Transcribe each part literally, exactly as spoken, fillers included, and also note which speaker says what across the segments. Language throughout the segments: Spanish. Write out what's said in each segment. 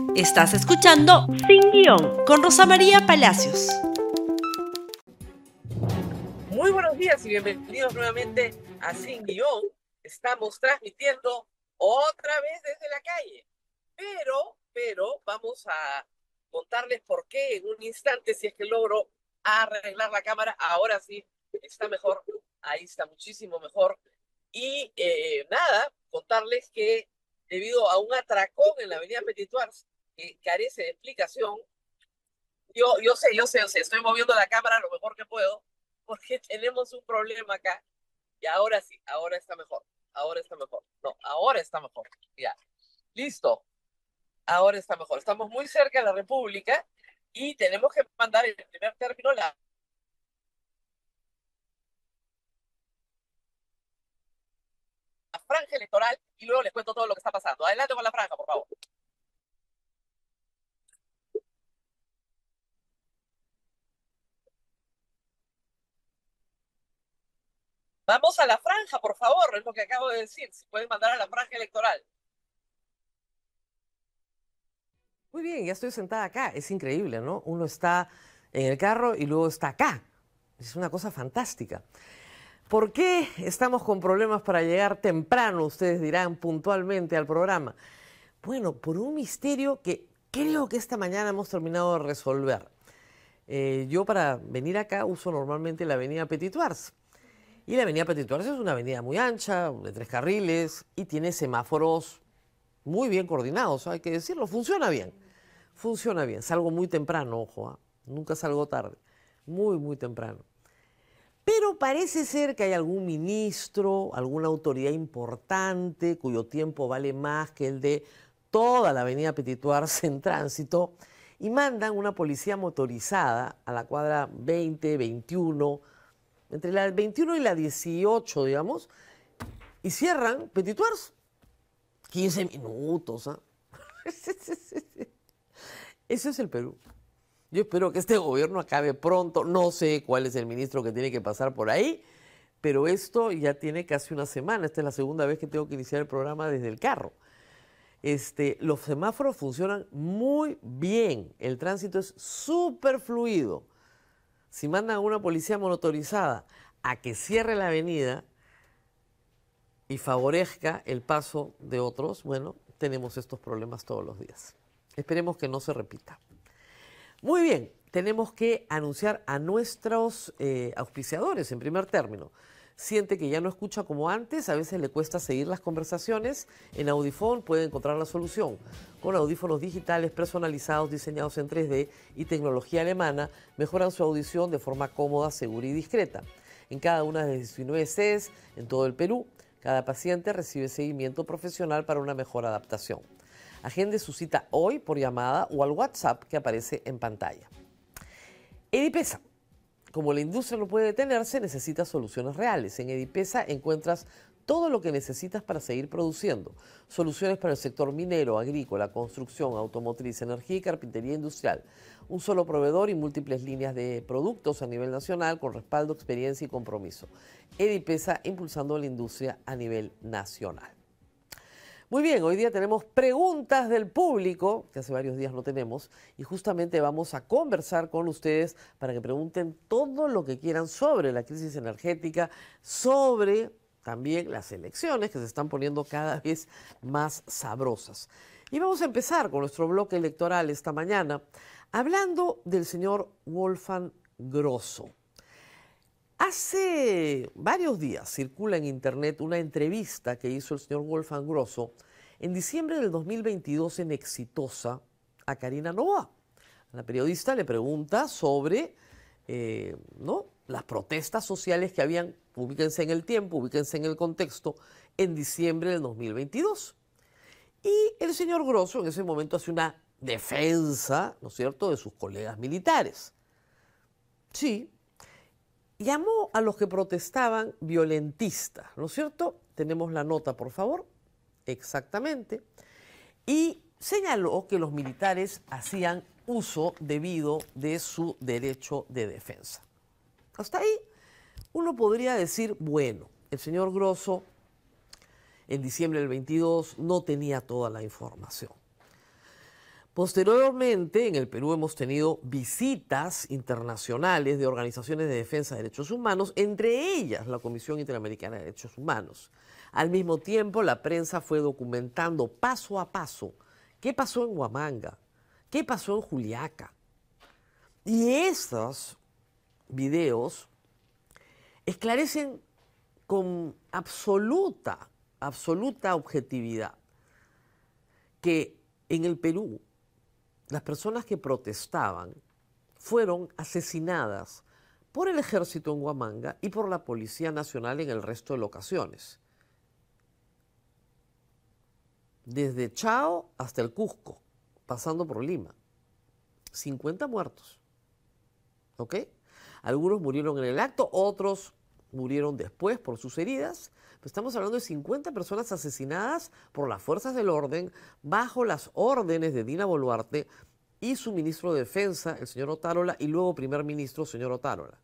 Speaker 1: Estás escuchando Sin Guión con Rosa María Palacios.
Speaker 2: Muy buenos días y bienvenidos nuevamente a Sin Guión. Estamos transmitiendo otra vez desde la calle, pero, pero vamos a contarles por qué en un instante, si es que logro arreglar la cámara. Ahora sí, está mejor, ahí está muchísimo mejor. Y eh, nada, contarles que debido a un atracón en la avenida Petituars, que carece de explicación, yo, yo sé, yo sé, yo sé, estoy moviendo la cámara lo mejor que puedo, porque tenemos un problema acá. Y ahora sí, ahora está mejor. Ahora está mejor. No, ahora está mejor. Ya. Listo. Ahora está mejor. Estamos muy cerca de la República y tenemos que mandar en primer término la, la franja electoral y luego les cuento todo lo que está pasando. Adelante con la franja, por favor. Vamos a la franja, por favor, es lo que acabo de decir. Si pueden mandar a la franja electoral.
Speaker 3: Muy bien, ya estoy sentada acá. Es increíble, ¿no? Uno está en el carro y luego está acá. Es una cosa fantástica. ¿Por qué estamos con problemas para llegar temprano, ustedes dirán, puntualmente al programa? Bueno, por un misterio que creo que esta mañana hemos terminado de resolver. Eh, yo para venir acá uso normalmente la avenida Petituars. Y la avenida Petituars es una avenida muy ancha, de tres carriles, y tiene semáforos muy bien coordinados, hay que decirlo, funciona bien, funciona bien. Salgo muy temprano, ojo, ¿eh? Nunca salgo tarde, muy, muy temprano. Pero parece ser que hay algún ministro, alguna autoridad importante cuyo tiempo vale más que el de toda la avenida Petituars en tránsito y mandan una policía motorizada a la cuadra veinte, veintiuno, entre la veintiuno y la dieciocho, digamos, y cierran Petituars. quince minutos. ¿eh? Eso es el Perú. Yo espero que este gobierno acabe pronto. No sé cuál es el ministro que tiene que pasar por ahí, pero esto ya tiene casi una semana. Esta es la segunda vez que tengo que iniciar el programa desde el carro. Este, los semáforos funcionan muy bien. El tránsito es súper fluido. Si mandan a una policía motorizada a que cierre la avenida y favorezca el paso de otros, bueno, tenemos estos problemas todos los días. Esperemos que no se repita. Muy bien, tenemos que anunciar a nuestros eh, auspiciadores en primer término. Siente que ya no escucha como antes, a veces le cuesta seguir las conversaciones. En Audifón puede encontrar la solución. Con audífonos digitales personalizados, diseñados en tres D y tecnología alemana, mejoran su audición de forma cómoda, segura y discreta. En cada una de las diecinueve sedes en todo el Perú, cada paciente recibe seguimiento profesional para una mejor adaptación. Agende su cita hoy por llamada o al WhatsApp que aparece en pantalla. Edipesa. Como la industria no puede detenerse, necesita soluciones reales. En Edipesa encuentras todo lo que necesitas para seguir produciendo. Soluciones para el sector minero, agrícola, construcción, automotriz, energía y carpintería industrial. Un solo proveedor y múltiples líneas de productos a nivel nacional con respaldo, experiencia y compromiso. Edipesa impulsando la industria a nivel nacional. Muy bien, hoy día tenemos preguntas del público, que hace varios días no tenemos, y justamente vamos a conversar con ustedes para que pregunten todo lo que quieran sobre la crisis energética, sobre también las elecciones que se están poniendo cada vez más sabrosas. Y vamos a empezar con nuestro bloque electoral esta mañana, hablando del señor Wolfgang Grosso. Hace varios días circula en internet una entrevista que hizo el señor Wolfgang Grosso en diciembre del dos mil veintidós en Exitosa a Karina Noboa. La periodista le pregunta sobre eh, ¿no? las protestas sociales que habían, ubíquense en el tiempo, ubíquense en el contexto, en diciembre del dos mil veintidós. Y el señor Grosso en ese momento hace una defensa, ¿no es cierto?, de sus colegas militares. Sí. Llamó a los que protestaban violentistas, ¿no es cierto? Tenemos la nota, por favor. Exactamente. Y señaló que los militares hacían uso debido de su derecho de defensa. Hasta ahí uno podría decir, bueno, el señor Grosso en diciembre del veintidós no tenía toda la información. Posteriormente, en el Perú hemos tenido visitas internacionales de organizaciones de defensa de derechos humanos, entre ellas la Comisión Interamericana de Derechos Humanos. Al mismo tiempo, la prensa fue documentando paso a paso qué pasó en Huamanga, qué pasó en Juliaca. Y estos videos esclarecen con absoluta, absoluta objetividad que en el Perú las personas que protestaban fueron asesinadas por el ejército en Huamanga y por la Policía Nacional en el resto de locaciones. Desde Chao hasta el Cusco, pasando por Lima. cincuenta muertos. ¿Ok? Algunos murieron en el acto, otros murieron después por sus heridas. Estamos hablando de cincuenta personas asesinadas por las fuerzas del orden bajo las órdenes de Dina Boluarte y su ministro de Defensa, el señor Otárola, y luego primer ministro, señor Otárola.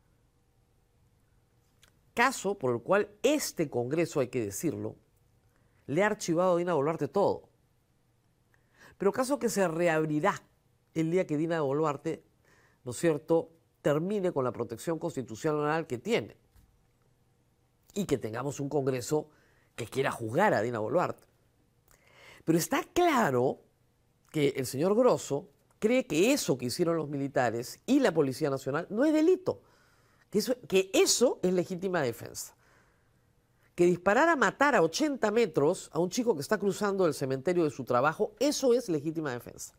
Speaker 3: Caso por el cual este Congreso, hay que decirlo, le ha archivado a Dina Boluarte todo. Pero caso que se reabrirá el día que Dina Boluarte, ¿no es cierto?, termine con la protección constitucional que tiene. Y que tengamos un Congreso que quiera juzgar a Dina Boluarte. Pero está claro que el señor Grosso cree que eso que hicieron los militares y la Policía Nacional no es delito, que eso, que eso es legítima defensa. Que disparar a matar a ochenta metros a un chico que está cruzando el cementerio de su trabajo, eso es legítima defensa.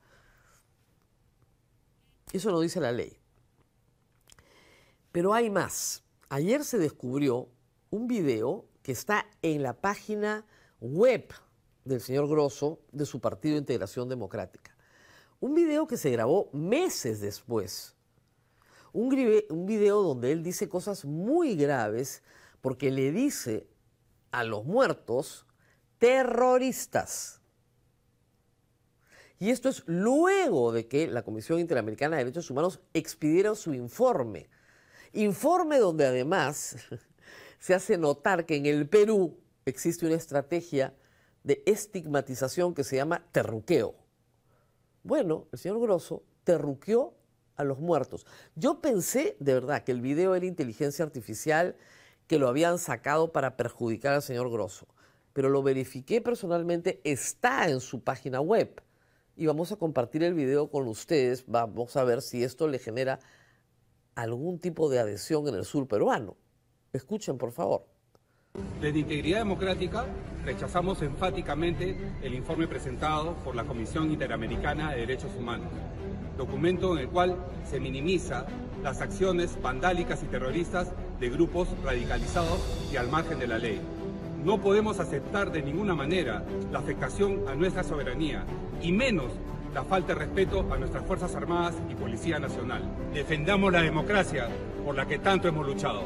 Speaker 3: Eso lo dice la ley. Pero hay más. Ayer se descubrió un video que está en la página web del señor Grosso de su Partido de Integración Democrática. Un video que se grabó meses después. Un, un video donde él dice cosas muy graves porque le dice a los muertos terroristas. Y esto es luego de que la Comisión Interamericana de Derechos Humanos expidiera su informe. Informe donde además se hace notar que en el Perú existe una estrategia de estigmatización que se llama terruqueo. Bueno, el señor Grosso terruqueó a los muertos. Yo pensé, de verdad, que el video era inteligencia artificial, que lo habían sacado para perjudicar al señor Grosso. Pero lo verifiqué personalmente, está en su página web. Y vamos a compartir el video con ustedes. Vamos a ver si esto le genera algún tipo de adhesión en el sur peruano. Escuchen, por favor.
Speaker 4: Desde Integridad Democrática rechazamos enfáticamente el informe presentado por la Comisión Interamericana de Derechos Humanos, documento en el cual se minimiza las acciones vandálicas y terroristas de grupos radicalizados y al margen de la ley. No podemos aceptar de ninguna manera la afectación a nuestra soberanía y menos la falta de respeto a nuestras Fuerzas Armadas y Policía Nacional. Defendamos la democracia por la que tanto hemos luchado.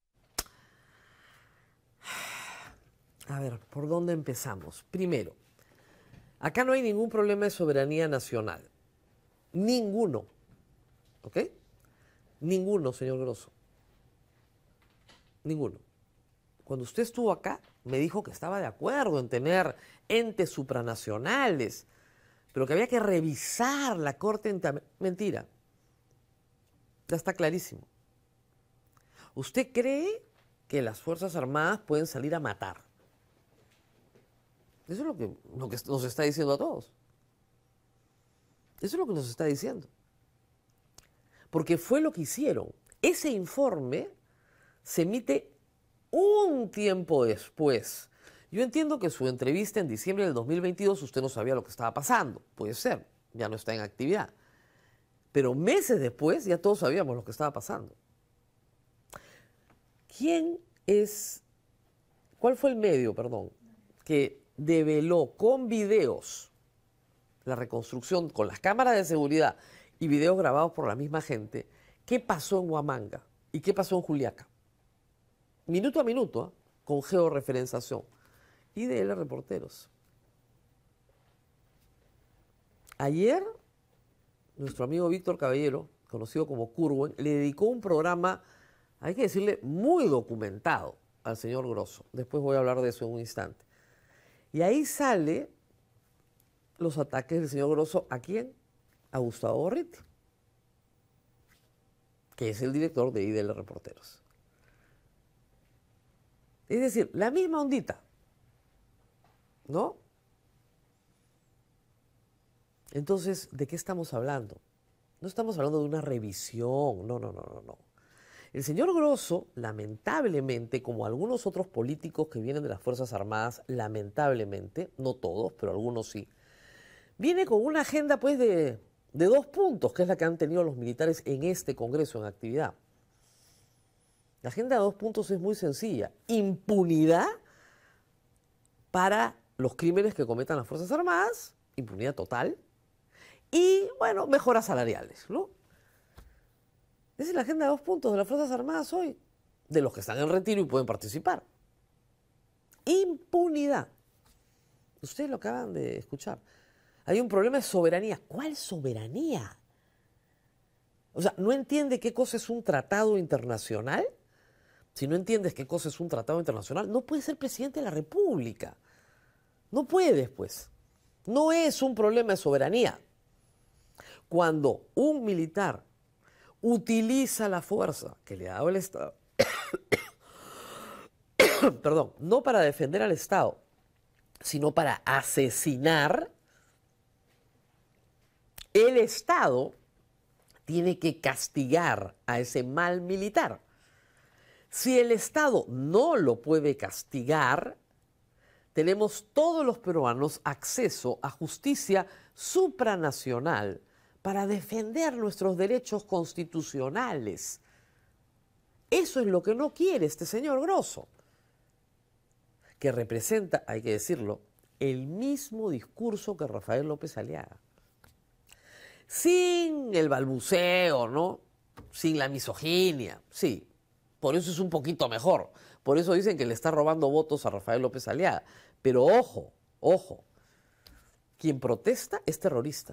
Speaker 3: A ver, ¿por dónde empezamos? Primero, acá no hay ningún problema de soberanía nacional. Ninguno. ¿Ok? Ninguno, señor Grosso. Ninguno. Cuando usted estuvo acá, me dijo que estaba de acuerdo en tener entes supranacionales, pero que había que revisar la Corte Interamericana. Mentira. Ya está clarísimo. ¿Usted cree que las Fuerzas Armadas pueden salir a matar? Eso es lo que, lo que nos está diciendo a todos. Eso es lo que nos está diciendo. Porque fue lo que hicieron. Ese informe se emite un tiempo después. Yo entiendo que su entrevista en diciembre del dos mil veintidós usted no sabía lo que estaba pasando. Puede ser, ya no está en actividad. Pero meses después ya todos sabíamos lo que estaba pasando. ¿Quién es, cuál fue el medio, perdón, que develó con videos la reconstrucción, con las cámaras de seguridad y videos grabados por la misma gente, qué pasó en Huamanga y qué pasó en Juliaca? Minuto a minuto, ¿eh? Con georreferenciación. Y de él a reporteros. Ayer, nuestro amigo Víctor Caballero, conocido como Curwen, le dedicó un programa, hay que decirle, muy documentado al señor Grosso. Después voy a hablar de eso en un instante. Y ahí sale los ataques del señor Grosso, ¿a quién? A Gustavo Gorriti, que es el director de I D L Reporteros. Es decir, la misma ondita, ¿no? Entonces, ¿de qué estamos hablando? No estamos hablando de una revisión, no, no, no, no, no. El señor Grosso, lamentablemente, como algunos otros políticos que vienen de las Fuerzas Armadas, lamentablemente, no todos, pero algunos sí, viene con una agenda pues de, de dos puntos, que es la que han tenido los militares en este Congreso en actividad. La agenda de dos puntos es muy sencilla. Impunidad para los crímenes que cometan las Fuerzas Armadas, impunidad total, y, bueno, mejoras salariales, ¿no? Esa es la agenda de dos puntos de las Fuerzas Armadas hoy, de los que están en retiro y pueden participar. Impunidad. Ustedes lo acaban de escuchar. Hay un problema de soberanía. ¿Cuál soberanía? O sea, ¿no entiende qué cosa es un tratado internacional? Si no entiendes qué cosa es un tratado internacional, no puedes ser presidente de la República. No puedes, pues. No es un problema de soberanía. Cuando un militar utiliza la fuerza que le ha dado el Estado, perdón, no para defender al Estado, sino para asesinar, el Estado tiene que castigar a ese mal militar. Si el Estado no lo puede castigar, tenemos todos los peruanos acceso a justicia supranacional para defender nuestros derechos constitucionales. Eso es lo que no quiere este señor Grosso, que representa, hay que decirlo, el mismo discurso que Rafael López Aliaga. Sin el balbuceo, ¿no? Sin la misoginia, sí. Por eso es un poquito mejor. Por eso dicen que le está robando votos a Rafael López Aliaga. Pero ojo, ojo, quien protesta es terrorista.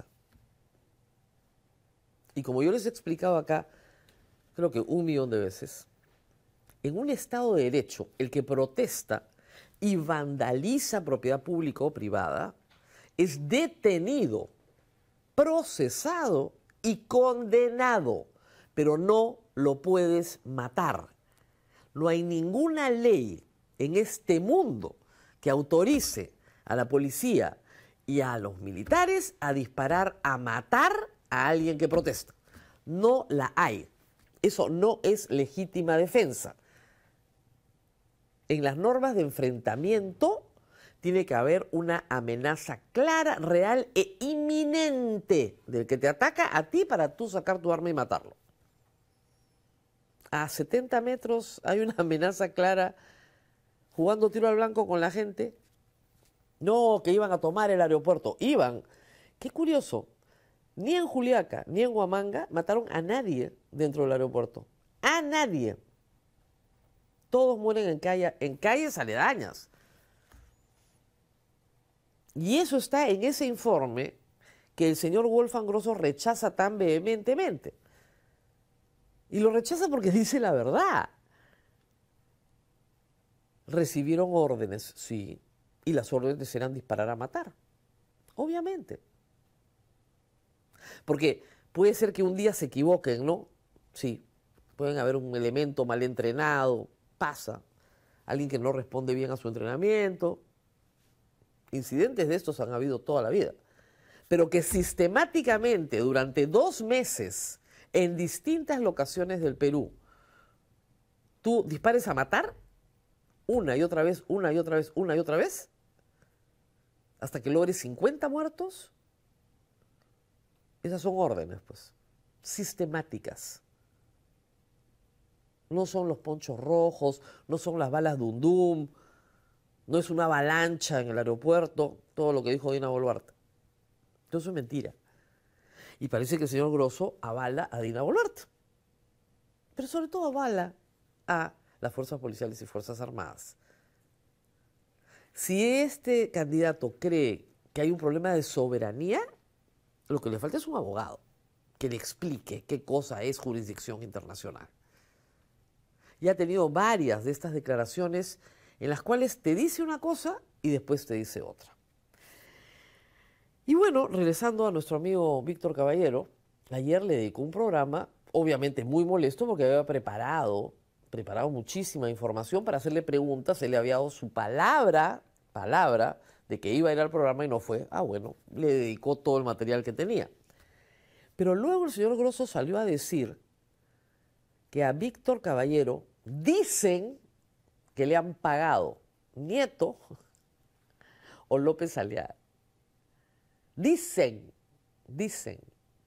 Speaker 3: Y como yo les he explicado acá, creo que un millón de veces, en un Estado de Derecho, el que protesta y vandaliza propiedad pública o privada es detenido, procesado y condenado, pero no lo puedes matar. No hay ninguna ley en este mundo que autorice a la policía y a los militares a disparar, a matar a alguien que protesta. No la hay. Eso no es legítima defensa. En las normas de enfrentamiento tiene que haber una amenaza clara, real e inminente del que te ataca a ti para tú sacar tu arma y matarlo. A setenta metros hay una amenaza clara jugando tiro al blanco con la gente. No, que iban a tomar el aeropuerto. Iban. Qué curioso. Ni en Juliaca ni en Huamanga mataron a nadie dentro del aeropuerto. A nadie. Todos mueren en, calle, en calles aledañas. Y eso está en ese informe que el señor Wolfgang Grosso rechaza tan vehementemente. Y lo rechaza porque dice la verdad. Recibieron órdenes, sí, y las órdenes eran disparar a matar. Obviamente. Porque puede ser que un día se equivoquen, ¿no? Sí, pueden haber un elemento mal entrenado, pasa. Alguien que no responde bien a su entrenamiento. Incidentes de estos han habido toda la vida. Pero que sistemáticamente, durante dos meses, en distintas locaciones del Perú, tú dispares a matar, una y otra vez, una y otra vez, una y otra vez, hasta que logres cincuenta muertos. Esas son órdenes, pues, sistemáticas. No son los ponchos rojos, no son las balas Dum Dum, no es una avalancha en el aeropuerto, todo lo que dijo Dina Boluarte. Todo eso es mentira. Y parece que el señor Grosso avala a Dina Boluarte. Pero sobre todo avala a las fuerzas policiales y fuerzas armadas. Si este candidato cree que hay un problema de soberanía, lo que le falta es un abogado que le explique qué cosa es jurisdicción internacional. Y ha tenido varias de estas declaraciones en las cuales te dice una cosa y después te dice otra. Y bueno, regresando a nuestro amigo Víctor Caballero, ayer le dedicó un programa, obviamente muy molesto porque había preparado, preparado muchísima información para hacerle preguntas, él le había dado su palabra, palabra, de que iba a ir al programa y no fue. Ah, bueno, le dedicó todo el material que tenía. Pero luego el señor Grosso salió a decir que a Víctor Caballero dicen que le han pagado Nieto o López Aliaga. Dicen, dicen.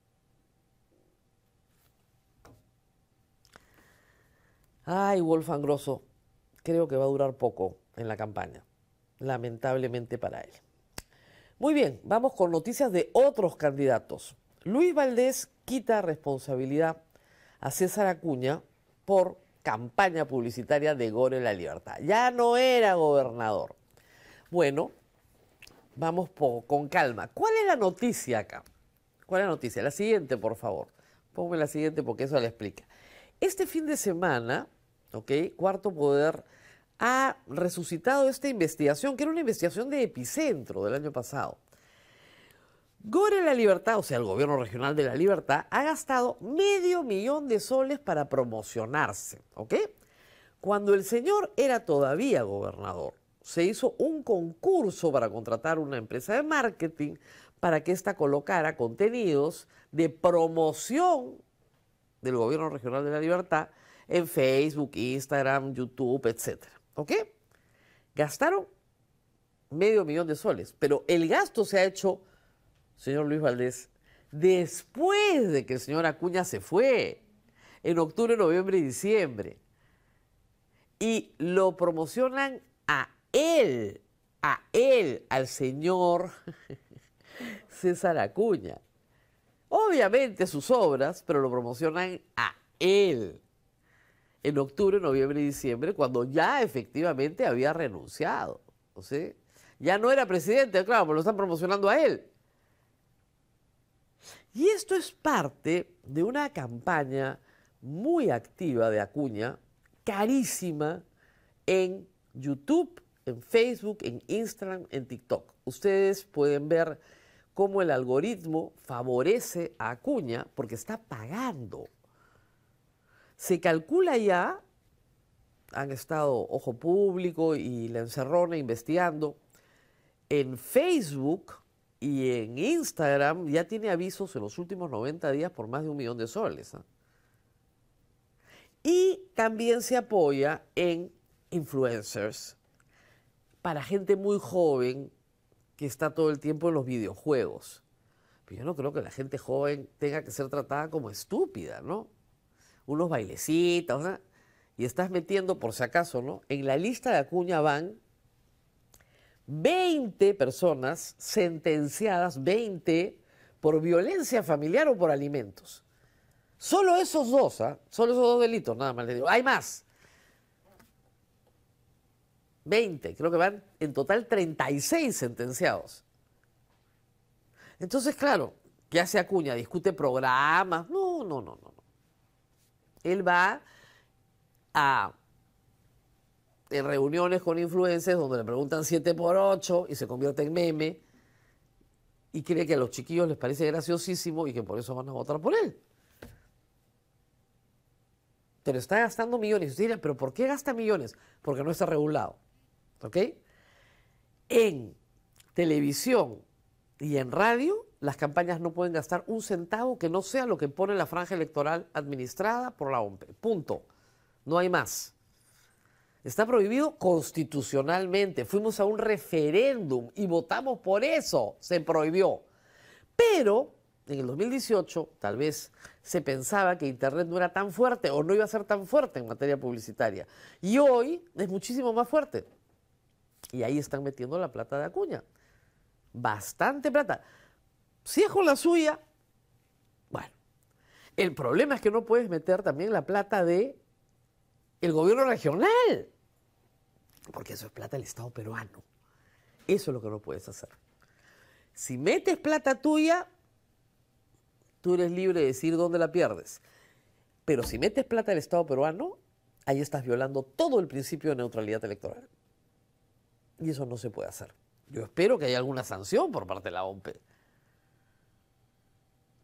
Speaker 3: Ay, Wolfgang Grosso, creo que va a durar poco en la campaña, lamentablemente para él. Muy bien, vamos con noticias de otros candidatos. Luis Valdés quita responsabilidad a César Acuña por campaña publicitaria de Gore la Libertad. Ya no era gobernador. Bueno, vamos po- con calma. ¿Cuál es la noticia acá? ¿Cuál es la noticia? La siguiente, por favor. Ponme la siguiente porque eso la explica. Este fin de semana, ¿ok? Cuarto Poder ha resucitado esta investigación, que era una investigación de Epicentro del año pasado. Gore la Libertad, o sea, el gobierno regional de la Libertad, ha gastado medio millón de soles para promocionarse, ¿ok? Cuando el señor era todavía gobernador, se hizo un concurso para contratar una empresa de marketing para que ésta colocara contenidos de promoción del gobierno regional de la Libertad en Facebook, Instagram, YouTube, etcétera, ¿ok? Gastaron medio millón de soles, pero el gasto se ha hecho, señor Luis Valdés, después de que el señor Acuña se fue, en octubre, noviembre y diciembre. Y lo promocionan a él, a él, al señor César Acuña. Obviamente sus obras, pero lo promocionan a él. En octubre, noviembre y diciembre, cuando ya efectivamente había renunciado. ¿O sea? Ya no era presidente, claro, pero lo están promocionando a él. Y esto es parte de una campaña muy activa de Acuña, carísima, en YouTube, en Facebook, en Instagram, en TikTok. Ustedes pueden ver cómo el algoritmo favorece a Acuña porque está pagando. Se calcula ya, han estado Ojo Público y La Encerrona investigando, en Facebook y en Instagram ya tiene avisos en los últimos noventa días por más de un millón de soles. ¿eh? Y también se apoya en influencers para gente muy joven que está todo el tiempo en los videojuegos. Pero yo no creo que la gente joven tenga que ser tratada como estúpida, ¿no? Unos bailecitos, ¿no? Y estás metiendo, por si acaso, ¿no? En la lista de Acuña van veinte personas sentenciadas, veinte, por violencia familiar o por alimentos. Solo esos dos, ¿ah? ¿eh? Solo esos dos delitos, nada más les digo. Hay más. veinte, creo que van en total treinta y seis sentenciados. Entonces, claro, ¿qué hace Acuña? ¿Discute programas? No, no, no, no. Él va a en reuniones con influencers donde le preguntan siete por ocho y se convierte en meme y cree que a los chiquillos les parece graciosísimo y que por eso van a votar por él. Pero está gastando millones. Y usted dirá, ¿pero por qué gasta millones? Porque no está regulado. ¿Ok? En televisión y en radio, las campañas no pueden gastar un centavo que no sea lo que pone la franja electoral administrada por la O M P E. Punto. No hay más. Está prohibido constitucionalmente. Fuimos a un referéndum y votamos por eso. Se prohibió. Pero en el dos mil dieciocho tal vez se pensaba que Internet no era tan fuerte o no iba a ser tan fuerte en materia publicitaria. Y hoy es muchísimo más fuerte. Y ahí están metiendo la plata de Acuña. Bastante plata. Si es con la suya, bueno. El problema es que no puedes meter también la plata de el gobierno regional, porque eso es plata del Estado peruano. Eso es lo que no puedes hacer. Si metes plata tuya, tú eres libre de decir dónde la pierdes. Pero si metes plata del Estado peruano, ahí estás violando todo el principio de neutralidad electoral. Y eso no se puede hacer. Yo espero que haya alguna sanción por parte de la O M P E.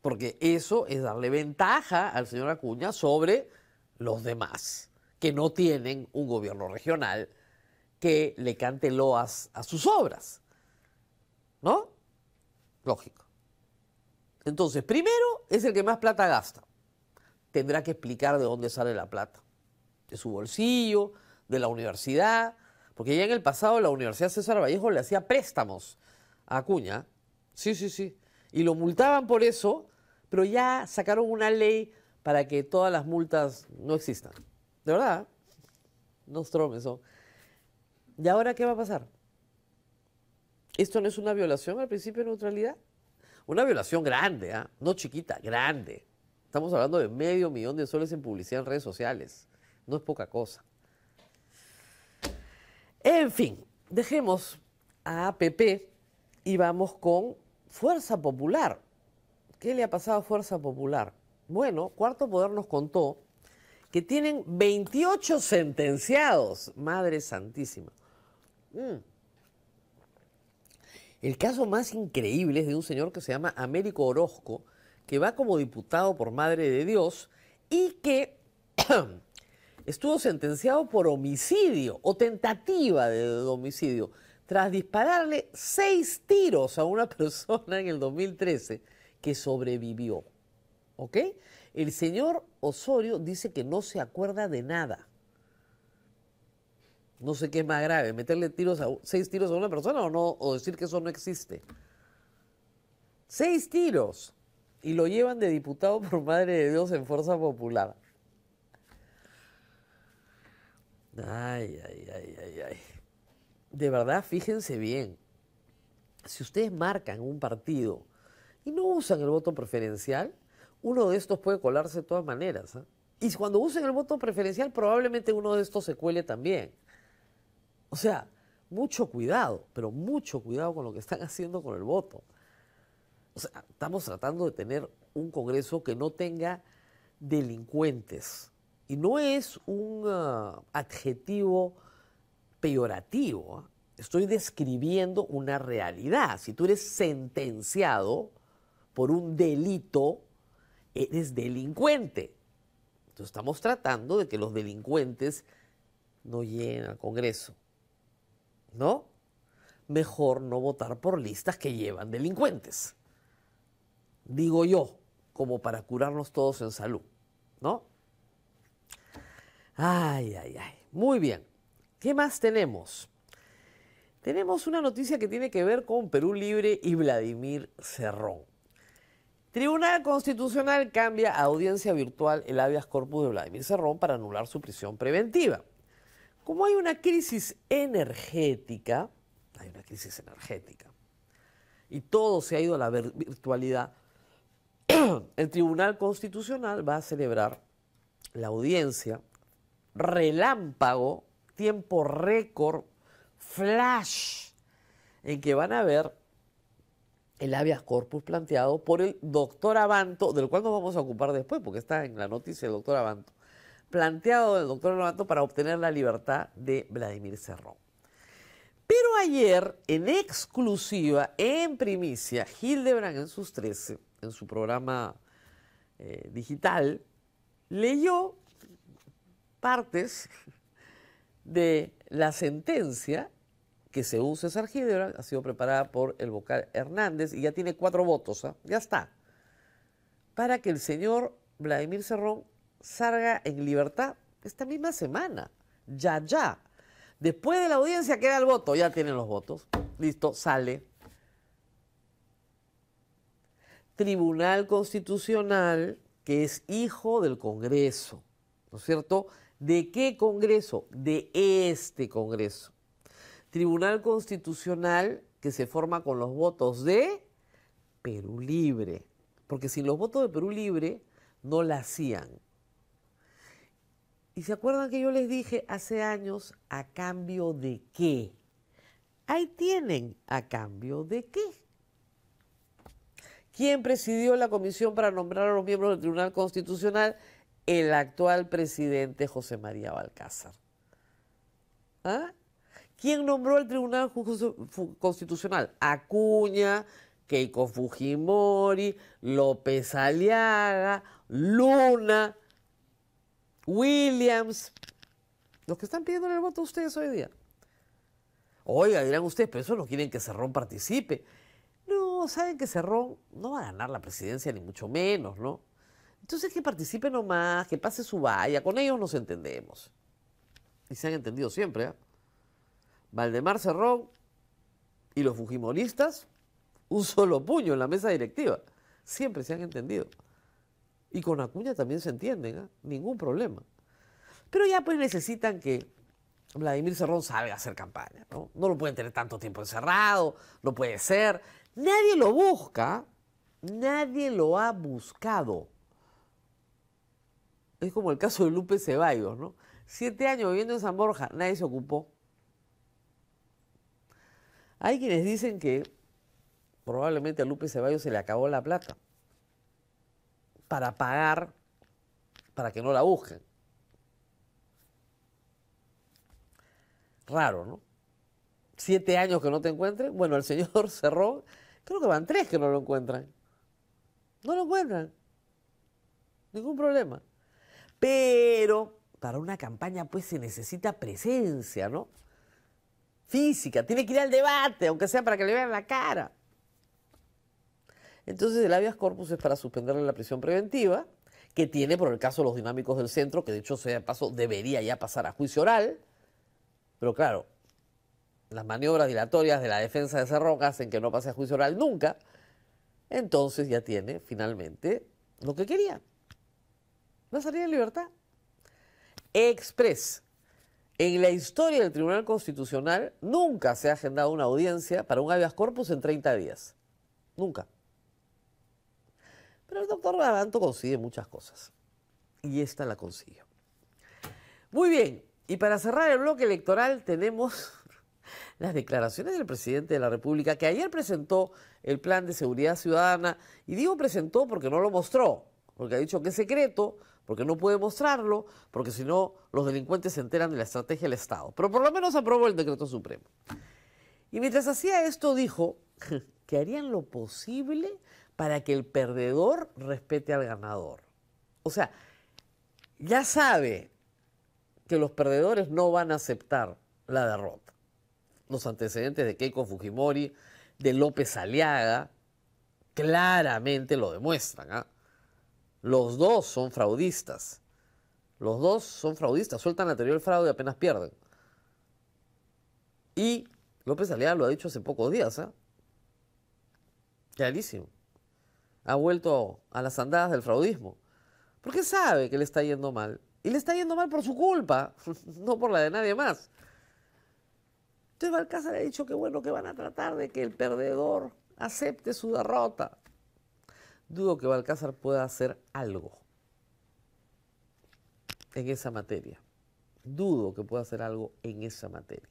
Speaker 3: porque eso es darle ventaja al señor Acuña sobre los demás, que no tienen un gobierno regional que le cante loas a sus obras. ¿No? Lógico. Entonces, primero es el que más plata gasta. Tendrá que explicar de dónde sale la plata. De su bolsillo, de la universidad, porque ya en el pasado la Universidad César Vallejo le hacía préstamos a Acuña. Sí, sí, sí. Y lo multaban por eso, pero ya sacaron una ley para que todas las multas no existan. De verdad, no tromes son. ¿Y ahora qué va a pasar? ¿Esto no es una violación al principio de neutralidad? Una violación grande, ¿eh? No chiquita, grande. Estamos hablando de medio millón de soles en publicidad en redes sociales. No es poca cosa. En fin, dejemos a A P P y vamos con Fuerza Popular. ¿Qué le ha pasado a Fuerza Popular? Bueno, Cuarto Poder nos contó que tienen veintiocho sentenciados. Madre santísima. Mm. El caso más increíble es de un señor que se llama Américo Orozco, que va como diputado por Madre de Dios y que estuvo sentenciado por homicidio o tentativa de homicidio tras dispararle seis tiros a una persona en el dos mil trece que sobrevivió. ¿Ok? El señor Osorio dice que no se acuerda de nada. No sé qué es más grave, meterle tiros a, seis tiros a una persona o no, o decir que eso no existe. Seis tiros. Y lo llevan de diputado por Madre de Dios en Fuerza Popular. Ay, ay, ay, ay, ay. De verdad, fíjense bien. Si ustedes marcan un partido y no usan el voto preferencial, uno de estos puede colarse de todas maneras, ¿eh? Y cuando usen el voto preferencial, probablemente uno de estos se cuele también. O sea, mucho cuidado, pero mucho cuidado con lo que están haciendo con el voto. O sea, estamos tratando de tener un Congreso que no tenga delincuentes. Y no es un uh, adjetivo peyorativo. ¿eh? Estoy describiendo una realidad. Si tú eres sentenciado por un delito, eres delincuente. Entonces estamos tratando de que los delincuentes no lleguen al Congreso. ¿No? Mejor no votar por listas que llevan delincuentes. Digo yo, como para curarnos todos en salud, ¿no? Ay, ay, ay. Muy bien. ¿Qué más tenemos? Tenemos una noticia que tiene que ver con Perú Libre y Vladimir Cerrón. Tribunal Constitucional cambia a audiencia virtual el habeas corpus de Vladimir Cerrón para anular su prisión preventiva. Como hay una crisis energética, hay una crisis energética, y todo se ha ido a la virtualidad, el Tribunal Constitucional va a celebrar la audiencia relámpago, tiempo récord, flash, en que van a ver el habeas corpus planteado por el doctor Abanto, del cual nos vamos a ocupar después, porque está en la noticia el doctor Abanto, planteado del doctor Abanto para obtener la libertad de Vladimir Cerrón. Pero ayer, en exclusiva, en primicia, Hildebrand en sus trece, en su programa eh, digital, leyó partes de la sentencia que, según César Hildebrand, ha sido preparada por el vocal Hernández y ya tiene cuatro votos, ¿eh? Ya está, para que el señor Vladimir Cerrón salga en libertad esta misma semana, ya, ya. Después de la audiencia queda el voto, ya tienen los votos, listo, sale. Tribunal Constitucional, que es hijo del Congreso, ¿no es cierto? ¿De qué Congreso? De este Congreso. Tribunal Constitucional que se forma con los votos de Perú Libre, porque sin los votos de Perú Libre no la hacían. ¿Y se acuerdan que yo les dije hace años a cambio de qué? Ahí tienen, a cambio de qué. ¿Quién presidió la comisión para nombrar a los miembros del Tribunal Constitucional? El actual presidente José María Balcázar. ¿Ah? ¿Quién nombró el Tribunal Constitucional? Acuña, Keiko Fujimori, López Aliaga, Luna, Williams, los que están pidiendo el voto a ustedes hoy día. Oiga, dirán ustedes, pero eso no quieren que Cerrón participe. No, saben que Cerrón no va a ganar la presidencia, ni mucho menos, ¿no? Entonces que participe nomás, que pase su valla, con ellos nos entendemos. Y se han entendido siempre, ¿eh? Valdemar Cerrón y los fujimoristas, un solo puño en la mesa directiva. Siempre se han entendido. Y con Acuña también se entienden, ¿eh? Ningún problema. Pero ya pues necesitan que Vladimir Cerrón salga a hacer campaña, ¿no? No lo pueden tener tanto tiempo encerrado, no puede ser. Nadie lo busca, nadie lo ha buscado. Es como el caso de Lupe Ceballos, ¿no? Siete años viviendo en San Borja, nadie se ocupó. Hay quienes dicen que probablemente a Lupe Ceballos se le acabó la plata para pagar, para que no la busquen. Raro, ¿no? Siete años que no te encuentren. Bueno, el señor Cerrón, creo que van tres que no lo encuentran. No lo encuentran. Ningún problema. Pero para una campaña pues se necesita presencia, ¿no? Física. Tiene que ir al debate, aunque sea para que le vean la cara. Entonces el habeas corpus es para suspenderle la prisión preventiva, que tiene por el caso de los dinámicos del centro, que de hecho sea de paso debería ya pasar a juicio oral. Pero claro, las maniobras dilatorias de la defensa de Cerrón hacen que no pase a juicio oral nunca. Entonces ya tiene finalmente lo que quería. La salida en libertad. Express. En la historia del Tribunal Constitucional nunca se ha agendado una audiencia para un habeas corpus en treinta días. Nunca. Pero el doctor Galanto consigue muchas cosas. Y esta la consiguió. Muy bien. Y para cerrar el bloque electoral tenemos las declaraciones del presidente de la República, que ayer presentó el plan de seguridad ciudadana. Y digo presentó porque no lo mostró. Porque ha dicho que es secreto, porque no puede mostrarlo, porque si no los delincuentes se enteran de la estrategia del Estado. Pero por lo menos aprobó el decreto supremo. Y mientras hacía esto dijo que harían lo posible para que el perdedor respete al ganador. O sea, ya sabe que los perdedores no van a aceptar la derrota. Los antecedentes de Keiko Fujimori, de López Aliaga, claramente lo demuestran, ¿eh? Los dos son fraudistas. Los dos son fraudistas. Sueltan la teoría del fraude y apenas pierden. Y López Aliaga lo ha dicho hace pocos días, ¿eh? Clarísimo. Ha vuelto a las andadas del fraudismo. Porque sabe que le está yendo mal. Y le está yendo mal por su culpa, no por la de nadie más. Entonces Balcázar ha dicho que bueno, que van a tratar de que el perdedor acepte su derrota. Dudo que Balcázar pueda hacer algo en esa materia. Dudo que pueda hacer algo en esa materia.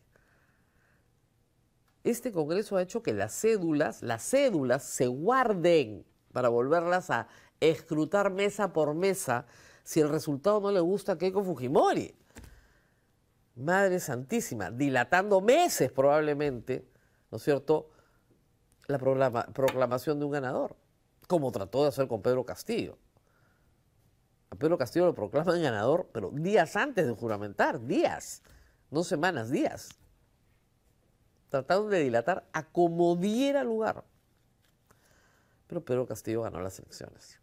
Speaker 3: Este Congreso ha hecho que las cédulas, las cédulas se guarden para volverlas a escrutar mesa por mesa si el resultado no le gusta a Keiko Fujimori. Madre Santísima, dilatando meses probablemente, ¿no es cierto?, la proclama, proclamación de un ganador, como trató de hacer con Pedro Castillo. A Pedro Castillo lo proclaman ganador, pero días antes de juramentar, días, no semanas, días. Trataron de dilatar a como diera lugar. Pero Pedro Castillo ganó las elecciones.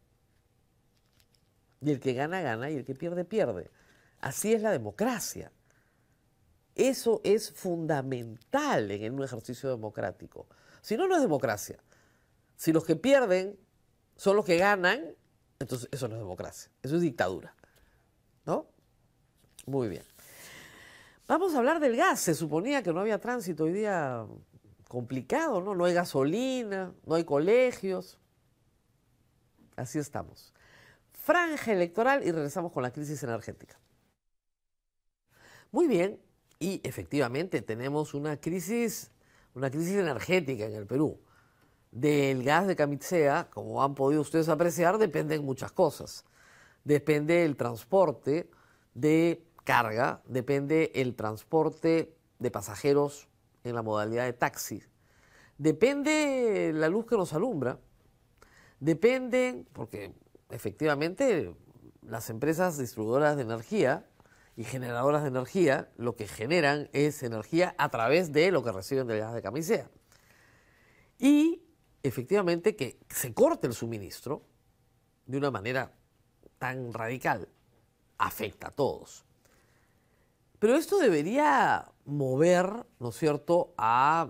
Speaker 3: Y el que gana, gana, y el que pierde, pierde. Así es la democracia. Eso es fundamental en un ejercicio democrático. Si no, no es democracia. Si los que pierden son los que ganan, entonces eso no es democracia. Eso es dictadura. ¿No? Muy bien. Vamos a hablar del gas. Se suponía que no había tránsito hoy día complicado, ¿no? No hay gasolina, no hay colegios. Así estamos. Franja electoral y regresamos con la crisis energética. Muy bien, y efectivamente tenemos una crisis, una crisis energética en el Perú. Del gas de Camisea, como han podido ustedes apreciar, dependen muchas cosas. Depende el transporte de carga, depende el transporte de pasajeros en la modalidad de taxi, depende la luz que nos alumbra, depende, porque efectivamente las empresas distribuidoras de energía y generadoras de energía lo que generan es energía a través de lo que reciben del gas de camisea. Y efectivamente que se corte el suministro de una manera tan radical afecta a todos. Pero esto debería mover, ¿no es cierto?, a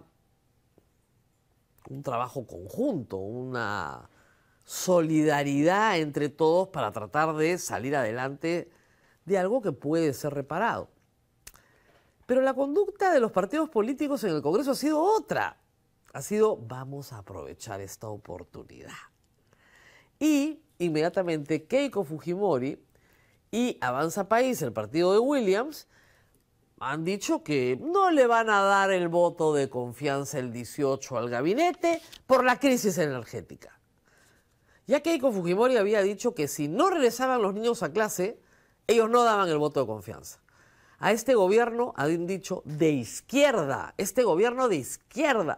Speaker 3: un trabajo conjunto, una solidaridad entre todos para tratar de salir adelante de algo que puede ser reparado. Pero la conducta de los partidos políticos en el Congreso ha sido otra. Ha sido, vamos a aprovechar esta oportunidad. Y inmediatamente Keiko Fujimori y Avanza País, el partido de Williams, han dicho que no le van a dar el voto de confianza el dieciocho al gabinete por la crisis energética. Ya Keiko Fujimori había dicho que si no regresaban los niños a clase, ellos no daban el voto de confianza. A este gobierno han dicho de izquierda, este gobierno de izquierda.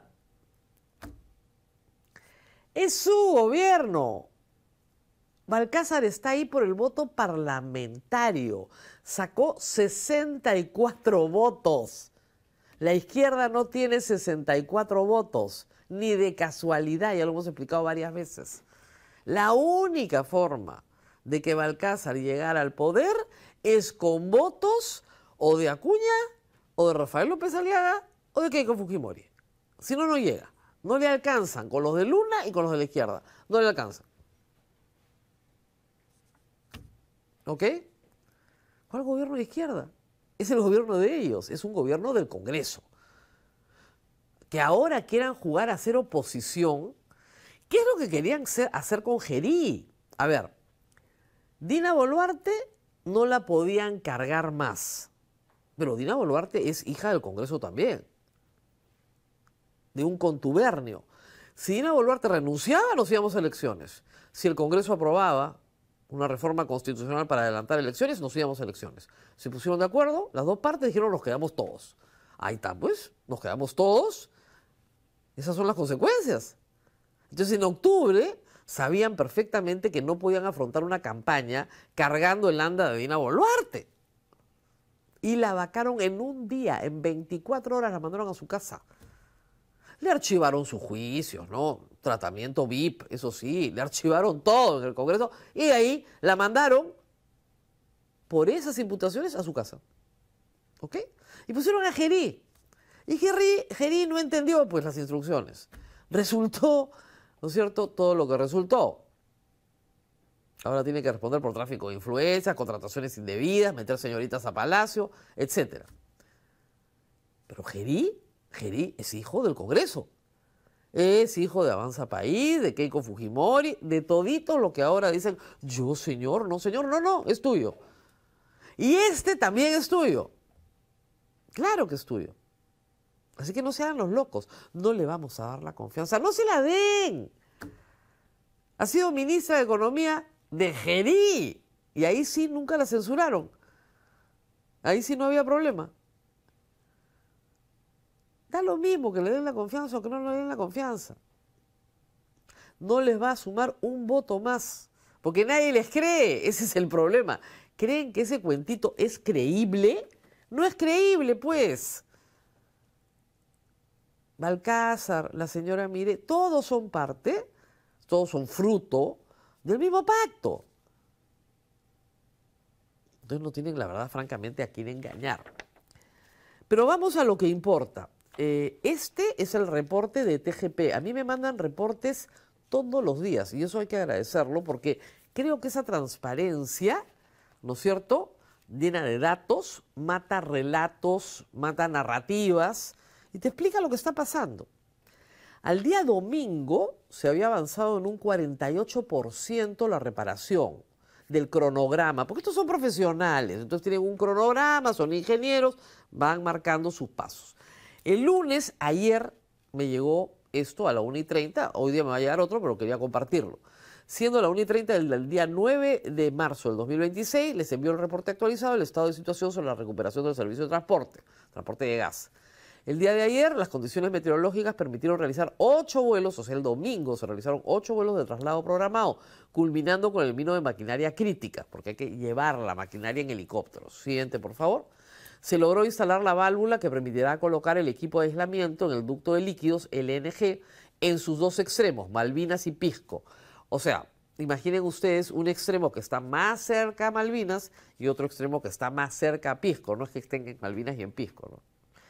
Speaker 3: Es su gobierno. Balcázar está ahí por el voto parlamentario. Sacó sesenta y cuatro votos. La izquierda no tiene sesenta y cuatro votos, ni de casualidad, ya lo hemos explicado varias veces. La única forma de que Balcázar llegara al poder es con votos o de Acuña, o de Rafael López Aliaga, o de Keiko Fujimori. Si no, no llega. No le alcanzan con los de Luna y con los de la izquierda. No le alcanzan. ¿Ok? ¿Cuál gobierno de izquierda? Es el gobierno de ellos, es un gobierno del Congreso. Que ahora quieran jugar a ser oposición. ¿Qué es lo que querían hacer con Gerí? A ver, Dina Boluarte no la podían cargar más. Pero Dina Boluarte es hija del Congreso también. De un contubernio. Si Dina Boluarte renunciaba, nos íbamos a elecciones. Si el Congreso aprobaba una reforma constitucional para adelantar elecciones, nos íbamos a elecciones. Se pusieron de acuerdo, las dos partes dijeron nos quedamos todos. Ahí está, pues, nos quedamos todos. Esas son las consecuencias. Entonces, en octubre sabían perfectamente que no podían afrontar una campaña cargando el anda de Dina Boluarte. Y la vacaron en un día, en veinticuatro horas la mandaron a su casa. Le archivaron sus juicios, ¿no? Tratamiento V I P, eso sí, le archivaron todo en el Congreso y de ahí la mandaron por esas imputaciones a su casa. ¿Ok? Y pusieron a Gerí. Y Gerí, Gerí no entendió pues las instrucciones. Resultó, ¿no es cierto?, todo lo que resultó. Ahora tiene que responder por tráfico de influencias, contrataciones indebidas, meter señoritas a Palacio, etcétera. Pero Gerí, Gerí es hijo del Congreso. Es hijo de Avanza País, de Keiko Fujimori, de todito lo que ahora dicen, yo señor, no señor, no, no, es tuyo. Y este también es tuyo. Claro que es tuyo. Así que no se hagan los locos. No le vamos a dar la confianza. No se la den. Ha sido ministra de Economía de Gerí. Y ahí sí nunca la censuraron. Ahí sí no había problema. Da lo mismo que le den la confianza o que no le den la confianza. No les va a sumar un voto más. Porque nadie les cree. Ese es el problema. ¿Creen que ese cuentito es creíble? No es creíble, pues. Balcázar, la señora Mire, todos son parte, todos son fruto del mismo pacto. Entonces no tienen, la verdad, francamente, a quién engañar. Pero vamos a lo que importa. Eh, este es el reporte de T G P. A mí me mandan reportes todos los días y eso hay que agradecerlo porque creo que esa transparencia, ¿no es cierto?, llena de datos, mata relatos, mata narrativas y te explica lo que está pasando. Al día domingo se había avanzado en un cuarenta y ocho por ciento la reparación del cronograma, porque estos son profesionales, entonces tienen un cronograma, son ingenieros, van marcando sus pasos. El lunes, ayer, me llegó esto a la una y treinta, hoy día me va a llegar otro, pero quería compartirlo. Siendo la una y treinta del, del día nueve de marzo del dos mil veintiséis, les envió el reporte actualizado del estado de situación sobre la recuperación del servicio de transporte, transporte de gas. El día de ayer, las condiciones meteorológicas permitieron realizar ocho vuelos, o sea, el domingo se realizaron ocho vuelos de traslado programado, culminando con el envío de maquinaria crítica, porque hay que llevar la maquinaria en helicóptero. Siguiente, por favor. Se logró instalar la válvula que permitirá colocar el equipo de aislamiento en el ducto de líquidos L N G en sus dos extremos, Malvinas y Pisco. O sea, imaginen ustedes un extremo que está más cerca a Malvinas y otro extremo que está más cerca a Pisco. No es que estén en Malvinas y en Pisco, ¿no?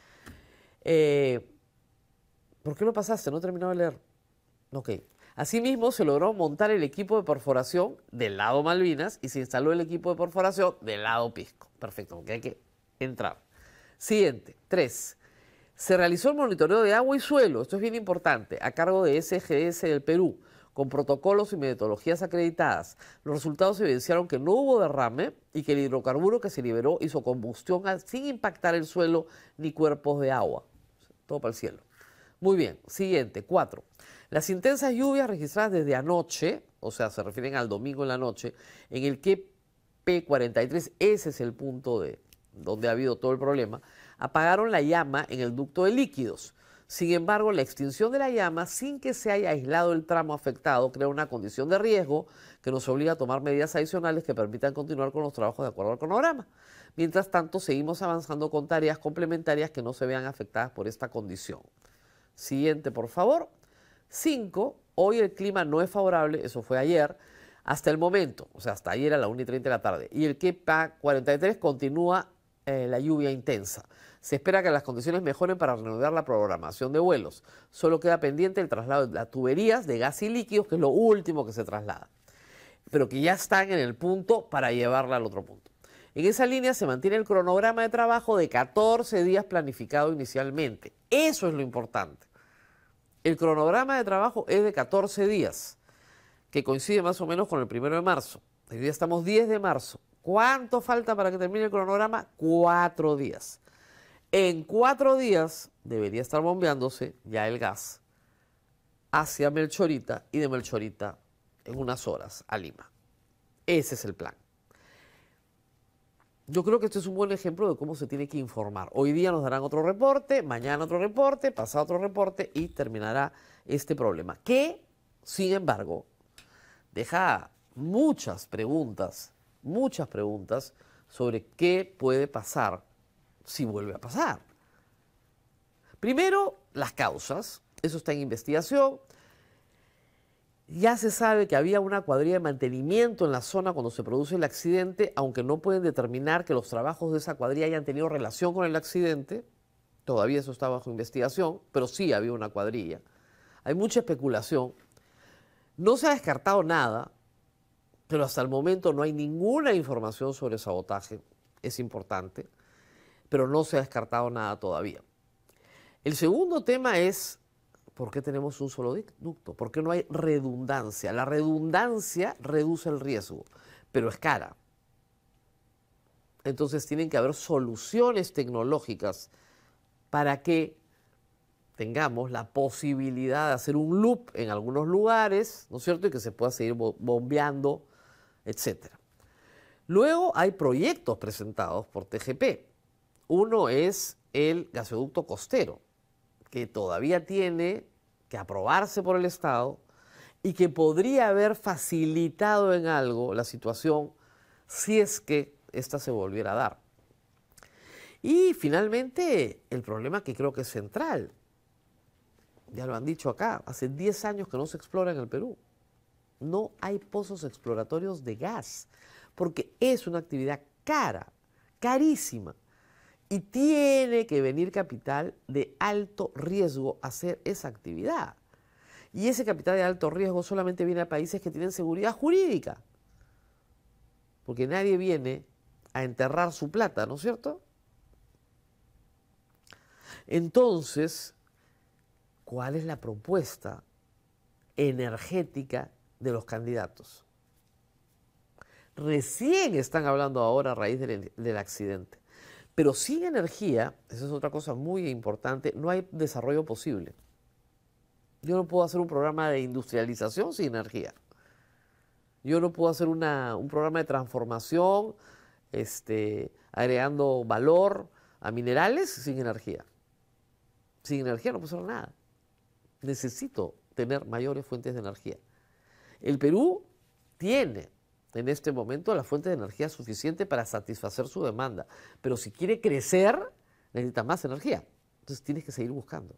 Speaker 3: Eh, ¿Por qué lo pasaste? No he terminado de leer. Ok. Asimismo, se logró montar el equipo de perforación del lado Malvinas y se instaló el equipo de perforación del lado Pisco. Perfecto, porque hay que entrar. Siguiente, tres. Se realizó el monitoreo de agua y suelo, esto es bien importante, a cargo de S G S del Perú, con protocolos y metodologías acreditadas. Los resultados evidenciaron que no hubo derrame y que el hidrocarburo que se liberó hizo combustión sin impactar el suelo ni cuerpos de agua. Todo para el cielo. Muy bien, siguiente, cuatro. Las intensas lluvias registradas desde anoche, o sea, se refieren al domingo en la noche, en el que P cuarenta y tres, ese es el punto de donde ha habido todo el problema, apagaron la llama en el ducto de líquidos. Sin embargo, la extinción de la llama, sin que se haya aislado el tramo afectado, crea una condición de riesgo que nos obliga a tomar medidas adicionales que permitan continuar con los trabajos de acuerdo al cronograma. Mientras tanto, seguimos avanzando con tareas complementarias que no se vean afectadas por esta condición. Siguiente, por favor. cinco. Hoy el clima no es favorable, eso fue ayer, hasta el momento, o sea, hasta ayer a la una y treinta de la tarde. Y el P cuarenta y tres continúa eh, la lluvia intensa. Se espera que las condiciones mejoren para reanudar la programación de vuelos. Solo queda pendiente el traslado de las tuberías de gas y líquidos, que es lo último que se traslada, pero que ya están en el punto para llevarla al otro punto. En esa línea se mantiene el cronograma de trabajo de catorce días planificado inicialmente. Eso es lo importante. El cronograma de trabajo es de catorce días, que coincide más o menos con el primero de marzo. Hoy día estamos diez de marzo. ¿Cuánto falta para que termine el cronograma? Cuatro días. En cuatro días debería estar bombeándose ya el gas hacia Melchorita y de Melchorita en unas horas a Lima. Ese es el plan. Yo creo que este es un buen ejemplo de cómo se tiene que informar. Hoy día nos darán otro reporte, mañana otro reporte, pasado otro reporte y terminará este problema. Que, sin embargo, deja muchas preguntas, muchas preguntas sobre qué puede pasar si vuelve a pasar. Primero, las causas. Eso está en investigación. Ya se sabe que había una cuadrilla de mantenimiento en la zona cuando se produce el accidente, aunque no pueden determinar que los trabajos de esa cuadrilla hayan tenido relación con el accidente. Todavía eso está bajo investigación, pero sí había una cuadrilla. Hay mucha especulación. No se ha descartado nada, pero hasta el momento no hay ninguna información sobre sabotaje. Es importante, pero no se ha descartado nada todavía. El segundo tema es: ¿por qué tenemos un solo ducto? ¿Por qué no hay redundancia? La redundancia reduce el riesgo, pero es cara. Entonces tienen que haber soluciones tecnológicas para que tengamos la posibilidad de hacer un loop en algunos lugares, ¿no es cierto? Y que se pueda seguir bombeando, etcétera. Luego hay proyectos presentados por T G P. Uno es el gasoducto costero, que todavía tiene que aprobarse por el Estado y que podría haber facilitado en algo la situación si es que esta se volviera a dar. Y finalmente, el problema que creo que es central, ya lo han dicho acá, hace diez años que no se explora en el Perú. No hay pozos exploratorios de gas, porque es una actividad cara, carísima. Y tiene que venir capital de alto riesgo a hacer esa actividad. Y ese capital de alto riesgo solamente viene a países que tienen seguridad jurídica. Porque nadie viene a enterrar su plata, ¿no es cierto? Entonces, ¿cuál es la propuesta energética de los candidatos? Recién están hablando ahora a raíz del, del accidente. Pero sin energía, esa es otra cosa muy importante, no hay desarrollo posible. Yo no puedo hacer un programa de industrialización sin energía. Yo no puedo hacer una, un programa de transformación, este, agregando valor a minerales sin energía. Sin energía no puedo hacer nada. Necesito tener mayores fuentes de energía. El Perú tiene en este momento la fuente de energía suficiente para satisfacer su demanda, pero si quiere crecer, necesita más energía. Entonces tienes que seguir buscando.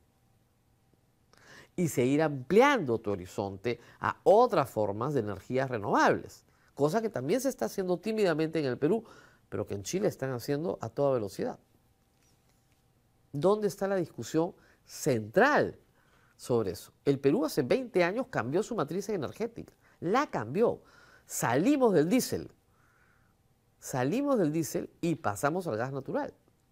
Speaker 3: Y seguir ampliando tu horizonte a otras formas de energías renovables, cosa que también se está haciendo tímidamente en el Perú, pero que en Chile están haciendo a toda velocidad. ¿Dónde está la discusión central sobre eso? El Perú hace veinte años cambió su matriz energética, la cambió. Salimos del diésel, salimos del diésel y pasamos al gas natural.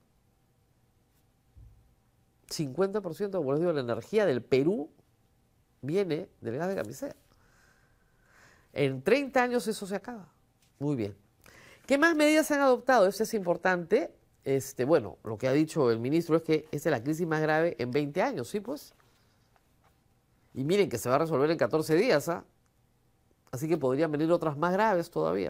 Speaker 3: cincuenta por ciento, como les digo, de la energía del Perú viene del gas de camisea. En treinta años eso se acaba. Muy bien. ¿Qué más medidas se han adoptado? Esto es importante. Este, bueno, lo que ha dicho el ministro es que esta es la crisis más grave en veinte años, ¿sí pues? Y miren que se va a resolver en catorce días, ¿ah? Así que podrían venir otras más graves todavía.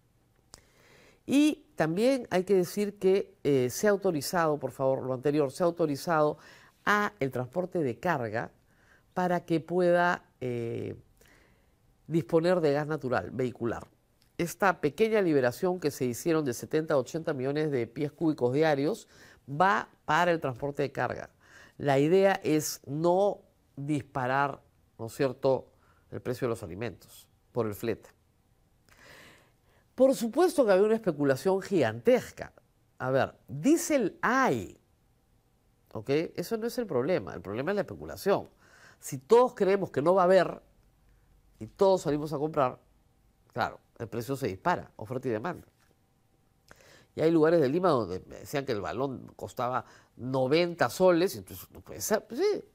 Speaker 3: Y también hay que decir que eh, se ha autorizado, por favor, lo anterior, se ha autorizado a el transporte de carga para que pueda eh, disponer de gas natural vehicular. Esta pequeña liberación que se hicieron de setenta a ochenta millones de pies cúbicos diarios va para el transporte de carga. La idea es no disparar, ¿no es cierto?, el precio de los alimentos por el flete. Por supuesto que había una especulación gigantesca. A ver, diésel hay, ¿ok? Eso no es el problema, el problema es la especulación. Si todos creemos que no va a haber y todos salimos a comprar, claro, el precio se dispara, oferta y demanda. Y hay lugares de Lima donde me decían que el balón costaba noventa soles, y entonces no puede ser, pues sí.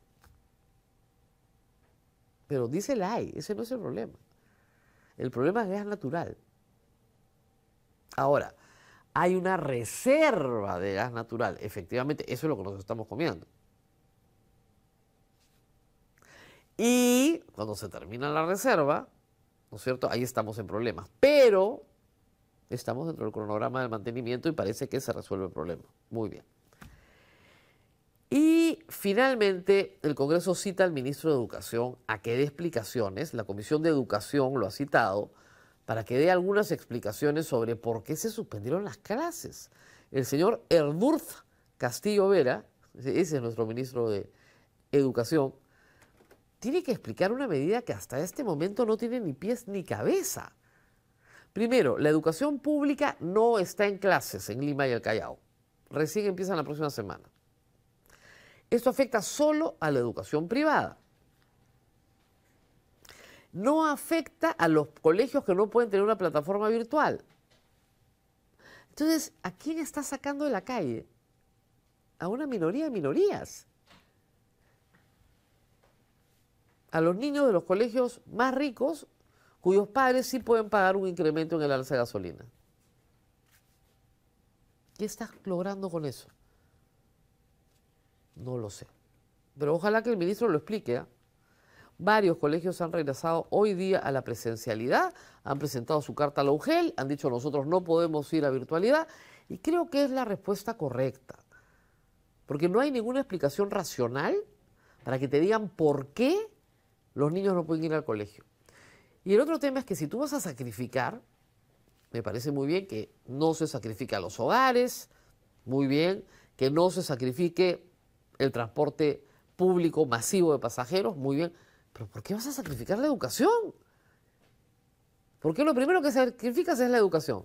Speaker 3: Pero diésel hay, ese no es el problema. El problema es gas natural. Ahora, hay una reserva de gas natural. Efectivamente, eso es lo que nos estamos comiendo. Y cuando se termina la reserva, ¿no es cierto?, ahí estamos en problemas. Pero estamos dentro del cronograma del mantenimiento y parece que se resuelve el problema. Muy bien. Y finalmente, el Congreso cita al ministro de Educación a que dé explicaciones. La Comisión de Educación lo ha citado para que dé algunas explicaciones sobre por qué se suspendieron las clases. El señor Erdurz Castillo Vera, ese es nuestro ministro de Educación, tiene que explicar una medida que hasta este momento no tiene ni pies ni cabeza. Primero, la educación pública no está en clases en Lima y el Callao. Recién empiezan la próxima semana. Esto afecta solo a la educación privada. No afecta a los colegios que no pueden tener una plataforma virtual. Entonces, ¿a quién está sacando de la calle? A una minoría de minorías. A los niños de los colegios más ricos, cuyos padres sí pueden pagar un incremento en el alza de gasolina. ¿Qué estás logrando con eso? No lo sé. Pero ojalá que el ministro lo explique, ¿eh? Varios colegios han regresado hoy día a la presencialidad, han presentado su carta a la U G E L, han dicho nosotros no podemos ir a virtualidad, y creo que es la respuesta correcta. Porque no hay ninguna explicación racional para que te digan por qué los niños no pueden ir al colegio. Y el otro tema es que si tú vas a sacrificar, me parece muy bien que no se sacrifique a los hogares, muy bien, que no se sacrifique el transporte público masivo de pasajeros, muy bien, pero ¿por qué vas a sacrificar la educación? ¿Por qué lo primero que sacrificas es la educación?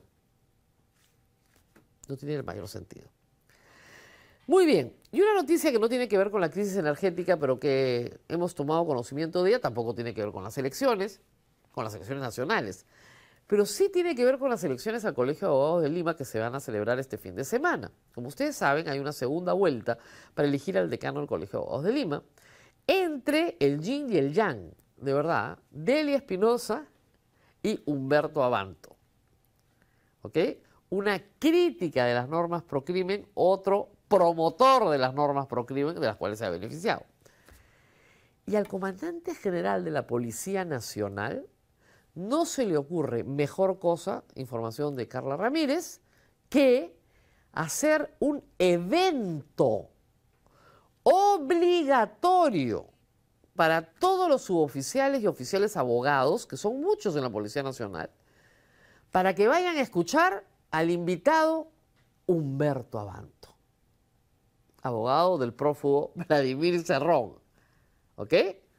Speaker 3: No tiene el mayor sentido. Muy bien, y una noticia que no tiene que ver con la crisis energética, pero que hemos tomado conocimiento de ella, tampoco tiene que ver con las elecciones, con las elecciones nacionales, pero sí tiene que ver con las elecciones al Colegio de Abogados de Lima que se van a celebrar este fin de semana. Como ustedes saben, hay una segunda vuelta para elegir al decano del Colegio de Abogados de Lima, entre el yin y el yang, de verdad, Delia Espinosa y Humberto Abanto. ¿Ok? Una crítica de las normas pro crimen, otro promotor de las normas pro crimen, de las cuales se ha beneficiado. Y al comandante general de la Policía Nacional no se le ocurre mejor cosa, información de Carla Ramírez, que hacer un evento, obligatorio para todos los suboficiales y oficiales abogados, que son muchos en la Policía Nacional, para que vayan a escuchar al invitado Humberto Abanto, abogado del prófugo Vladimir Cerrón, ¿ok?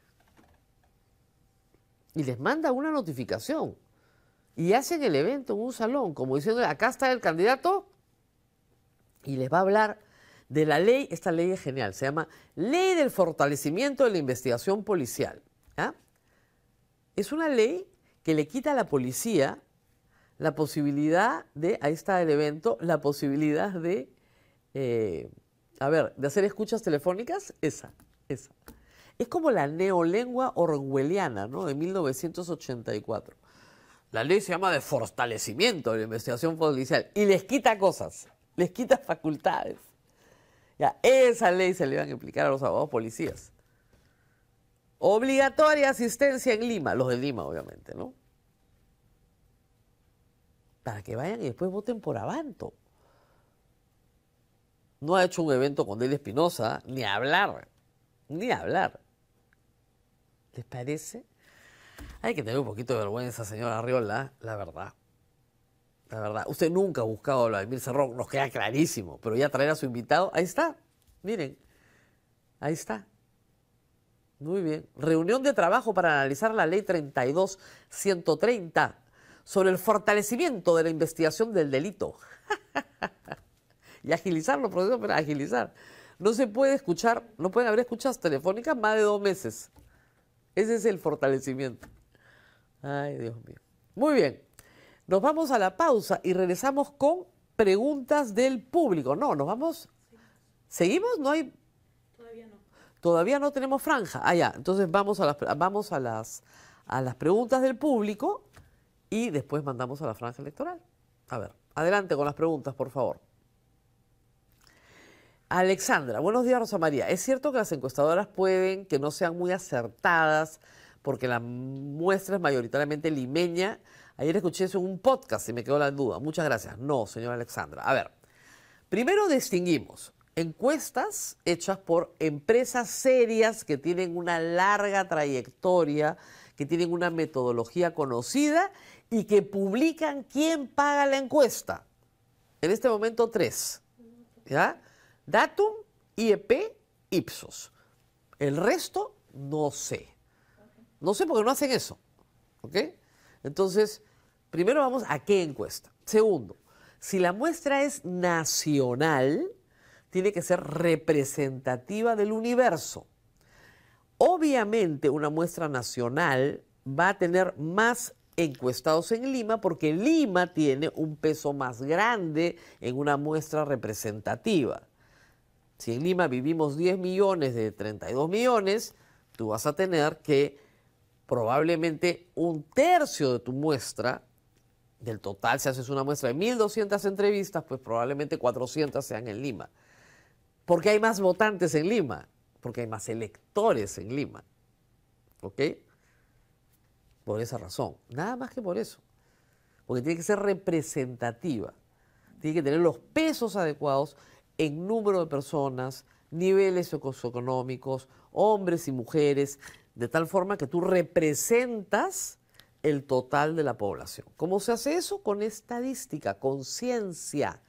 Speaker 3: Y les manda una notificación y hacen el evento en un salón, como diciendo, acá está el candidato, y les va a hablar de la ley. Esta ley es genial, se llama Ley del Fortalecimiento de la Investigación Policial. ¿Ah? Es una ley que le quita a la policía la posibilidad de, ahí está el evento, la posibilidad de, eh, a ver, de hacer escuchas telefónicas, esa, esa. Es como la neolengua orwelliana, ¿no?, de mil novecientos ochenta y cuatro. La ley se llama de fortalecimiento de la investigación policial y les quita cosas, les quita facultades. Ya, esa ley se le iban a implicar a los abogados policías. Obligatoria asistencia en Lima, los de Lima obviamente, ¿no? Para que vayan y después voten por Abanto. No ha hecho un evento con Delia Espinosa, ni hablar, ni hablar. ¿Les parece? Hay que tener un poquito de vergüenza, señora Arriola, la verdad. La verdad. Usted nunca ha buscado a Vladimir Cerrón, nos queda clarísimo, pero ya traer a su invitado, ahí está. Miren, ahí está. Muy bien. Reunión de trabajo para analizar la ley treinta y dos ciento treinta sobre el fortalecimiento de la investigación del delito. Y agilizar los procesos, pero agilizar. No se puede escuchar, no pueden haber escuchas telefónicas más de dos meses. Ese es el fortalecimiento. Ay, Dios mío. Muy bien. Nos vamos a la pausa y regresamos con preguntas del público. No, nos vamos... ¿Seguimos? ¿No hay...?
Speaker 5: Todavía no.
Speaker 3: Todavía no tenemos franja. Ah, ya. Entonces vamos a las, vamos a las, a las preguntas del público y después mandamos a la franja electoral. A ver, adelante con las preguntas, por favor. Alexandra, buenos días, Rosa María. Es cierto que las encuestadoras pueden que no sean muy acertadas porque la muestra es mayoritariamente limeña. Ayer escuché eso en un podcast y me quedó la duda. Muchas gracias. No, señora Alexandra. A ver, primero distinguimos encuestas hechas por empresas serias que tienen una larga trayectoria, que tienen una metodología conocida y que publican quién paga la encuesta. En este momento, tres. ¿Ya? Datum, I E P, Ipsos. El resto, no sé. No sé porque no hacen eso. ¿Ok? Entonces, primero vamos a qué encuesta. Segundo, si la muestra es nacional, tiene que ser representativa del universo. Obviamente, una muestra nacional va a tener más encuestados en Lima porque Lima tiene un peso más grande en una muestra representativa. Si en Lima vivimos diez millones de treinta y dos millones, tú vas a tener que probablemente un tercio de tu muestra, del total, si haces una muestra de mil doscientas entrevistas, pues probablemente cuatrocientas sean en Lima. Porque hay más votantes en Lima, porque hay más electores en Lima. ¿Ok? Por esa razón, nada más que por eso. Porque tiene que ser representativa, tiene que tener los pesos adecuados en número de personas, niveles socioeconómicos, hombres y mujeres, de tal forma que tú representas el total de la población. ¿Cómo se hace eso? Con estadística, con ciencia.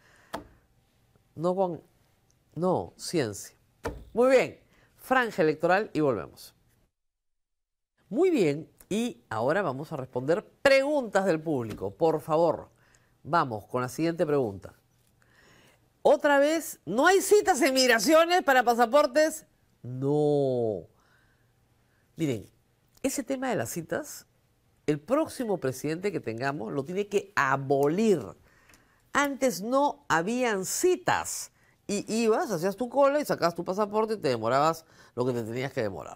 Speaker 3: No con... No, ciencia. Muy bien, franja electoral y volvemos. Muy bien, y ahora vamos a responder preguntas del público. Por favor, vamos con la siguiente pregunta. Otra vez, ¿no hay citas en migraciones para pasaportes? No. Miren, ese tema de las citas, el próximo presidente que tengamos lo tiene que abolir. Antes no habían citas. Y ibas, hacías tu cola y sacabas tu pasaporte y te demorabas lo que te tenías que demorar.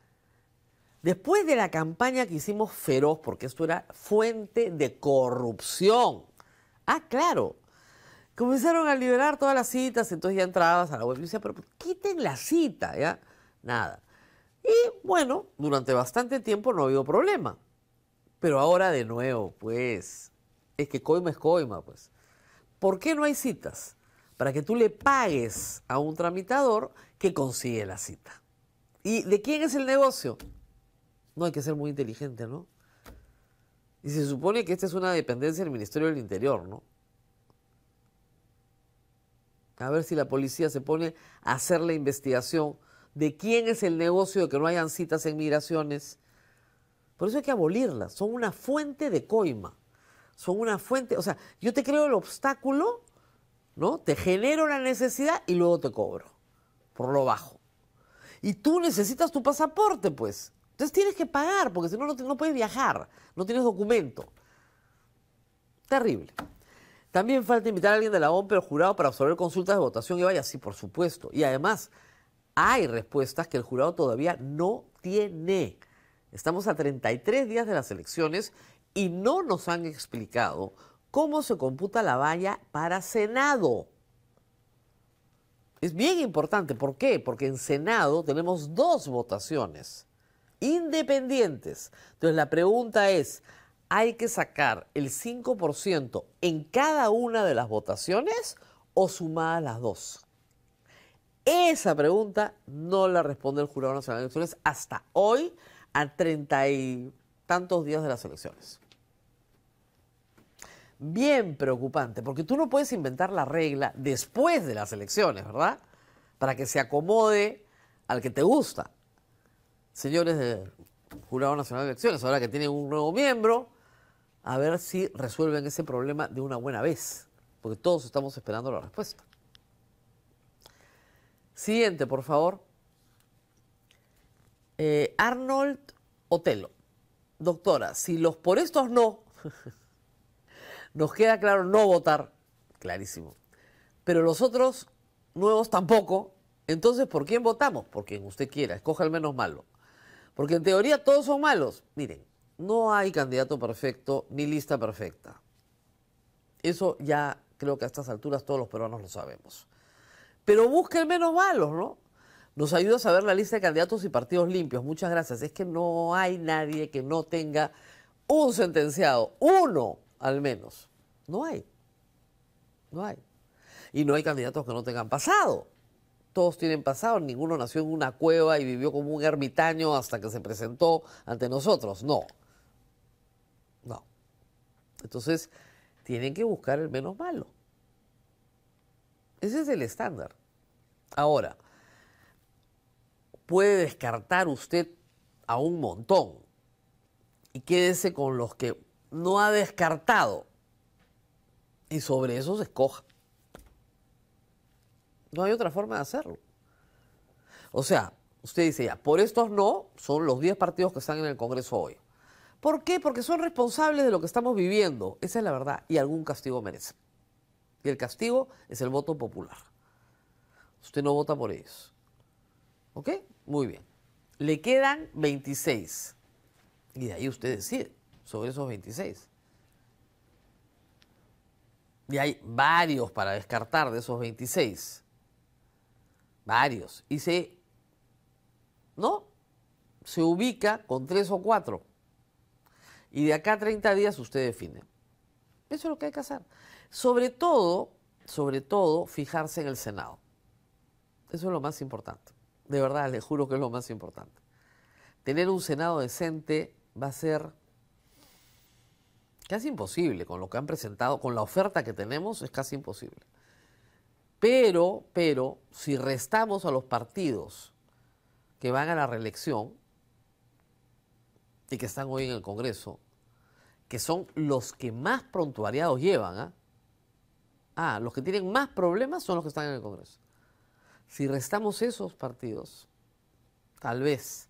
Speaker 3: Después de la campaña que hicimos feroz, porque esto era fuente de corrupción. Ah, claro. Comenzaron a liberar todas las citas, entonces ya entrabas a la web y decía, pero quiten la cita, ¿ya? Nada. Y bueno, durante bastante tiempo no ha habido problema. Pero ahora de nuevo, pues, es que coima es coima, pues. ¿Por qué no hay citas? Para que tú le pagues a un tramitador que consigue la cita. ¿Y de quién es el negocio? No hay que ser muy inteligente, ¿no? Y se supone que esta es una dependencia del Ministerio del Interior, ¿no? A ver si la policía se pone a hacer la investigación de quién es el negocio de que no hayan citas en migraciones. Por eso hay que abolirlas. Son una fuente de coima. Son una fuente, o sea, yo te creo el obstáculo, ¿no? Te genero la necesidad y luego te cobro por lo bajo. Y tú necesitas tu pasaporte, pues. Entonces tienes que pagar, porque si no, no, te- no puedes viajar. No tienes documento. Terrible. También falta invitar a alguien de la O M P E al jurado para absolver consultas de votación y vaya, sí, por supuesto. Y además, hay respuestas que el jurado todavía no tiene. Estamos a treinta y tres días de las elecciones y no nos han explicado cómo se computa la valla para Senado. Es bien importante. ¿Por qué? Porque en Senado tenemos dos votaciones independientes. Entonces la pregunta es, ¿hay que sacar el cinco por ciento en cada una de las votaciones o sumadas las dos? Esa pregunta no la responde el Jurado Nacional de Elecciones hasta hoy, a treinta y tantos días de las elecciones. Bien preocupante, porque tú no puedes inventar la regla después de las elecciones, ¿verdad? Para que se acomode al que te gusta. Señores del Jurado Nacional de Elecciones, ahora que tienen un nuevo miembro, a ver si resuelven ese problema de una buena vez, porque todos estamos esperando la respuesta. Siguiente, por favor. Eh, Arnold Otelo. Doctora, si los por estos no, nos queda claro no votar, clarísimo, pero los otros nuevos tampoco, entonces ¿por quién votamos? Por quien usted quiera, escoja el menos malo. Porque en teoría todos son malos. Miren, no hay candidato perfecto ni lista perfecta. Eso ya creo que a estas alturas todos los peruanos lo sabemos. Pero busque el menos malos, ¿no? Nos ayuda a saber la lista de candidatos y partidos limpios. Muchas gracias. Es que no hay nadie que no tenga un sentenciado, uno al menos. No hay. No hay. Y no hay candidatos que no tengan pasado. Todos tienen pasado, ninguno nació en una cueva y vivió como un ermitaño hasta que se presentó ante nosotros. No. No. Entonces, tienen que buscar el menos malo. Ese es el estándar. Ahora, puede descartar usted a un montón y quédese con los que no ha descartado y sobre eso se escoja. No hay otra forma de hacerlo. O sea, usted dice ya, por estos no, son los diez partidos que están en el Congreso hoy. ¿Por qué? Porque son responsables de lo que estamos viviendo. Esa es la verdad. Y algún castigo merecen. Y el castigo es el voto popular. Usted no vota por ellos. ¿Ok? Muy bien. Le quedan veintiséis. Y de ahí usted decide sobre esos veintiséis. Y hay varios para descartar de esos veintiséis. Varios. Y se, ¿no? Se ubica con tres o cuatro. Y de acá a treinta días usted define. Eso es lo que hay que hacer. Sobre todo, sobre todo, fijarse en el Senado. Eso es lo más importante. De verdad, le juro que es lo más importante. Tener un Senado decente va a ser casi imposible. Con lo que han presentado, con la oferta que tenemos, es casi imposible. Pero, pero, si restamos a los partidos que van a la reelección y que están hoy en el Congreso, que son los que más prontuariados llevan, ¿ah? Ah, los que tienen más problemas son los que están en el Congreso. Si restamos esos partidos, tal vez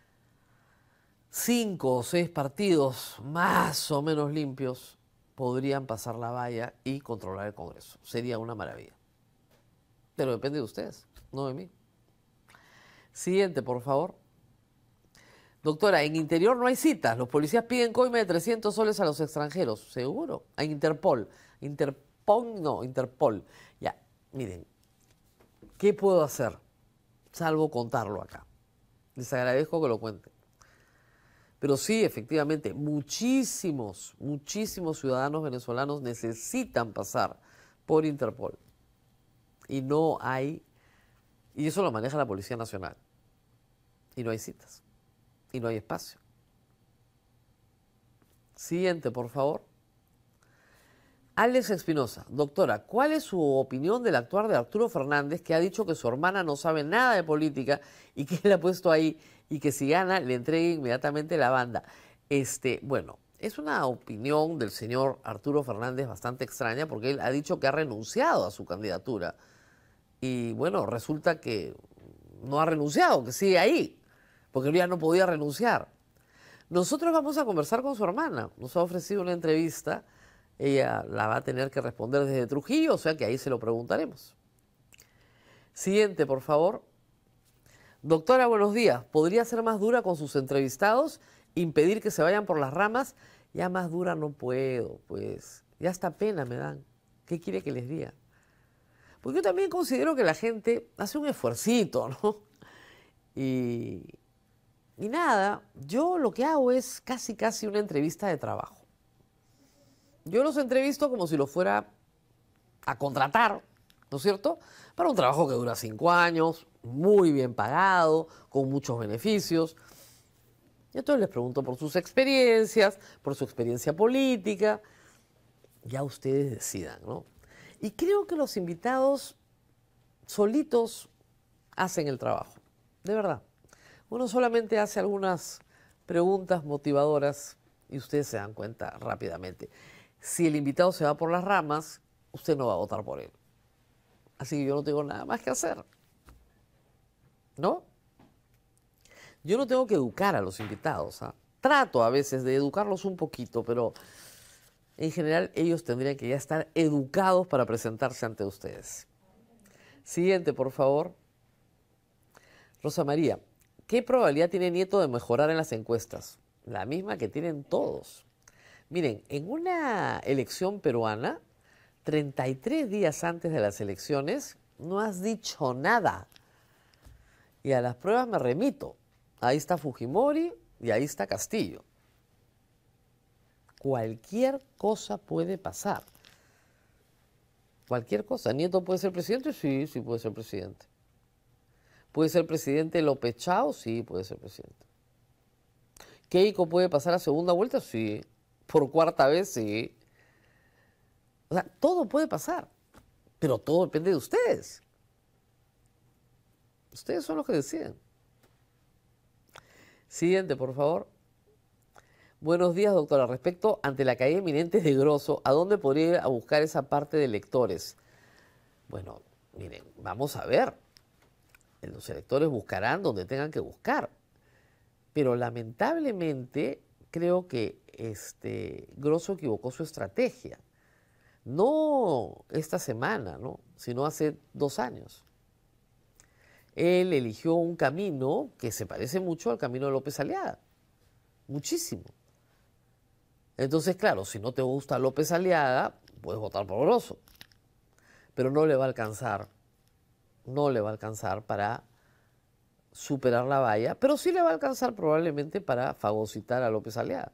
Speaker 3: cinco o seis partidos más o menos limpios podrían pasar la valla y controlar el Congreso. Sería una maravilla. Pero depende de ustedes, no de mí. Siguiente, por favor. Doctora, en Interior no hay citas. Los policías piden coima de trescientos soles a los extranjeros. ¿Seguro? A Interpol. Interpol, no, Interpol. Ya, miren. ¿Qué puedo hacer? Salvo contarlo acá. Les agradezco que lo cuenten. Pero sí, efectivamente, muchísimos, muchísimos ciudadanos venezolanos necesitan pasar por Interpol. Y no hay Y eso lo maneja la Policía Nacional. Y no hay citas. Y no hay espacio. Siguiente, por favor. Alex Espinosa. Doctora, ¿cuál es su opinión del actuar de Arturo Fernández, que ha dicho que su hermana no sabe nada de política y que él ha puesto ahí y que si gana le entregue inmediatamente la banda? Este, bueno, es una opinión del señor Arturo Fernández bastante extraña, porque él ha dicho que ha renunciado a su candidatura. Y bueno, resulta que no ha renunciado, que sigue ahí, porque él ya no podía renunciar. Nosotros vamos a conversar con su hermana. Nos ha ofrecido una entrevista. Ella la va a tener que responder desde Trujillo, o sea que ahí se lo preguntaremos. Siguiente, por favor. Doctora, buenos días. ¿Podría ser más dura con sus entrevistados? ¿Impedir que se vayan por las ramas? Ya más dura no puedo, pues. Ya hasta pena me dan. ¿Qué quiere que les diga? Porque yo también considero que la gente hace un esfuercito, ¿no? Y, y nada, yo lo que hago es casi, casi una entrevista de trabajo. Yo los entrevisto como si los fuera a contratar, ¿no es cierto? Para un trabajo que dura cinco años, muy bien pagado, con muchos beneficios. Y entonces les pregunto por sus experiencias, por su experiencia política. Ya ustedes decidan, ¿no? Y creo que los invitados solitos hacen el trabajo, de verdad. Uno solamente hace algunas preguntas motivadoras y ustedes se dan cuenta rápidamente. Si el invitado se va por las ramas, usted no va a votar por él. Así que yo no tengo nada más que hacer. ¿No? Yo no tengo que educar a los invitados. ¿eh? Trato a veces de educarlos un poquito, pero en general ellos tendrían que ya estar educados para presentarse ante ustedes. Siguiente, por favor. Rosa María, ¿qué probabilidad tiene Nieto de mejorar en las encuestas? La misma que tienen todos. Miren, en una elección peruana, treinta y tres días antes de las elecciones, no has dicho nada. Y a las pruebas me remito. Ahí está Fujimori y ahí está Castillo. Cualquier cosa puede pasar. Cualquier cosa. ¿Nieto puede ser presidente? Sí, sí puede ser presidente. ¿Puede ser presidente López Chao? Sí, puede ser presidente. ¿Keiko puede pasar a segunda vuelta? Sí. Por cuarta vez, sí. O sea, todo puede pasar, pero todo depende de ustedes. Ustedes son los que deciden. Siguiente, por favor. Buenos días, doctora. Respecto ante la caída inminente de Grosso, ¿a dónde podría ir a buscar esa parte de electores? Bueno, miren, vamos a ver. Los electores buscarán donde tengan que buscar. Pero lamentablemente creo que este, Grosso equivocó su estrategia. No esta semana, ¿no? Sino hace dos años. Él eligió un camino que se parece mucho al camino de López Aliaga. Muchísimo. Entonces, claro, si no te gusta López Aliaga, puedes votar por Grosso. Pero no le va a alcanzar. No le va a alcanzar para superar la valla, pero sí le va a alcanzar probablemente para fagocitar a López Aliaga.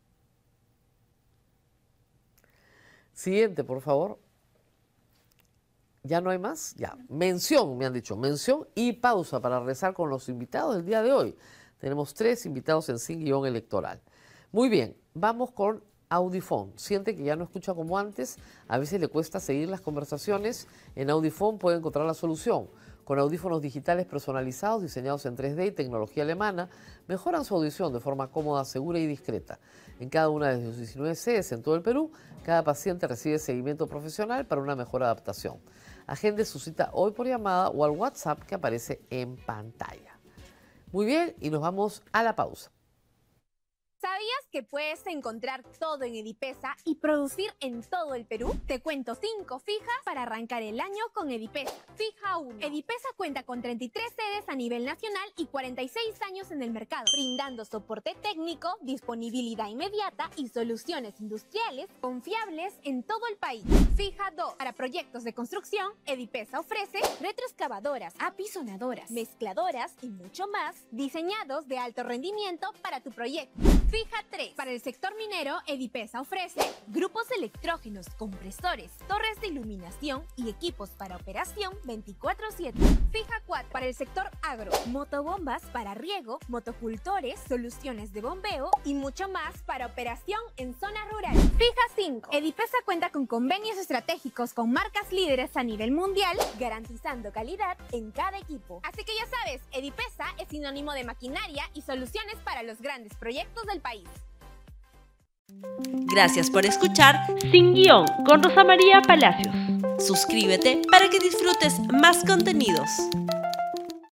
Speaker 3: Siguiente, por favor. ¿Ya no hay más? Ya. Mención, me han dicho. Mención y pausa para rezar con los invitados del día de hoy. Tenemos tres invitados en Sin Guión Electoral. Muy bien, vamos con Audifone. Siente que ya no escucha como antes, a veces le cuesta seguir las conversaciones. En Audifone puede encontrar la solución. Con audífonos digitales personalizados, diseñados en tres D y tecnología alemana, mejoran su audición de forma cómoda, segura y discreta. En cada una de sus diecinueve sedes en todo el Perú, cada paciente recibe seguimiento profesional para una mejor adaptación. Agende su cita hoy por llamada o al WhatsApp que aparece en pantalla. Muy bien, y nos vamos a la pausa.
Speaker 5: ¿Sabías que puedes encontrar todo en Edipesa y producir en todo el Perú? Te cuento cinco fijas para arrancar el año con Edipesa. Fija uno. Edipesa cuenta con treinta y tres sedes a nivel nacional y cuarenta y seis años en el mercado, brindando soporte técnico, disponibilidad inmediata y soluciones industriales confiables en todo el país. Fija dos. Para proyectos de construcción, Edipesa ofrece retroexcavadoras, apisonadoras, mezcladoras y mucho más, diseñados de alto rendimiento para tu proyecto. Fija tres. Para el sector minero, Edipesa ofrece grupos electrógenos, compresores, torres de iluminación y equipos para operación veinticuatro siete. Fija cuatro. Para el sector agro, motobombas para riego, motocultores, soluciones de bombeo y mucho más para operación en zonas rurales. Fija cinco. Edipesa cuenta con convenios estratégicos con marcas líderes a nivel mundial, garantizando calidad en cada equipo. Así que ya sabes, Edipesa es sinónimo de maquinaria y soluciones para los grandes proyectos del país.
Speaker 1: Gracias por escuchar Sin Guión con Rosa María Palacios. Suscríbete para que disfrutes más contenidos.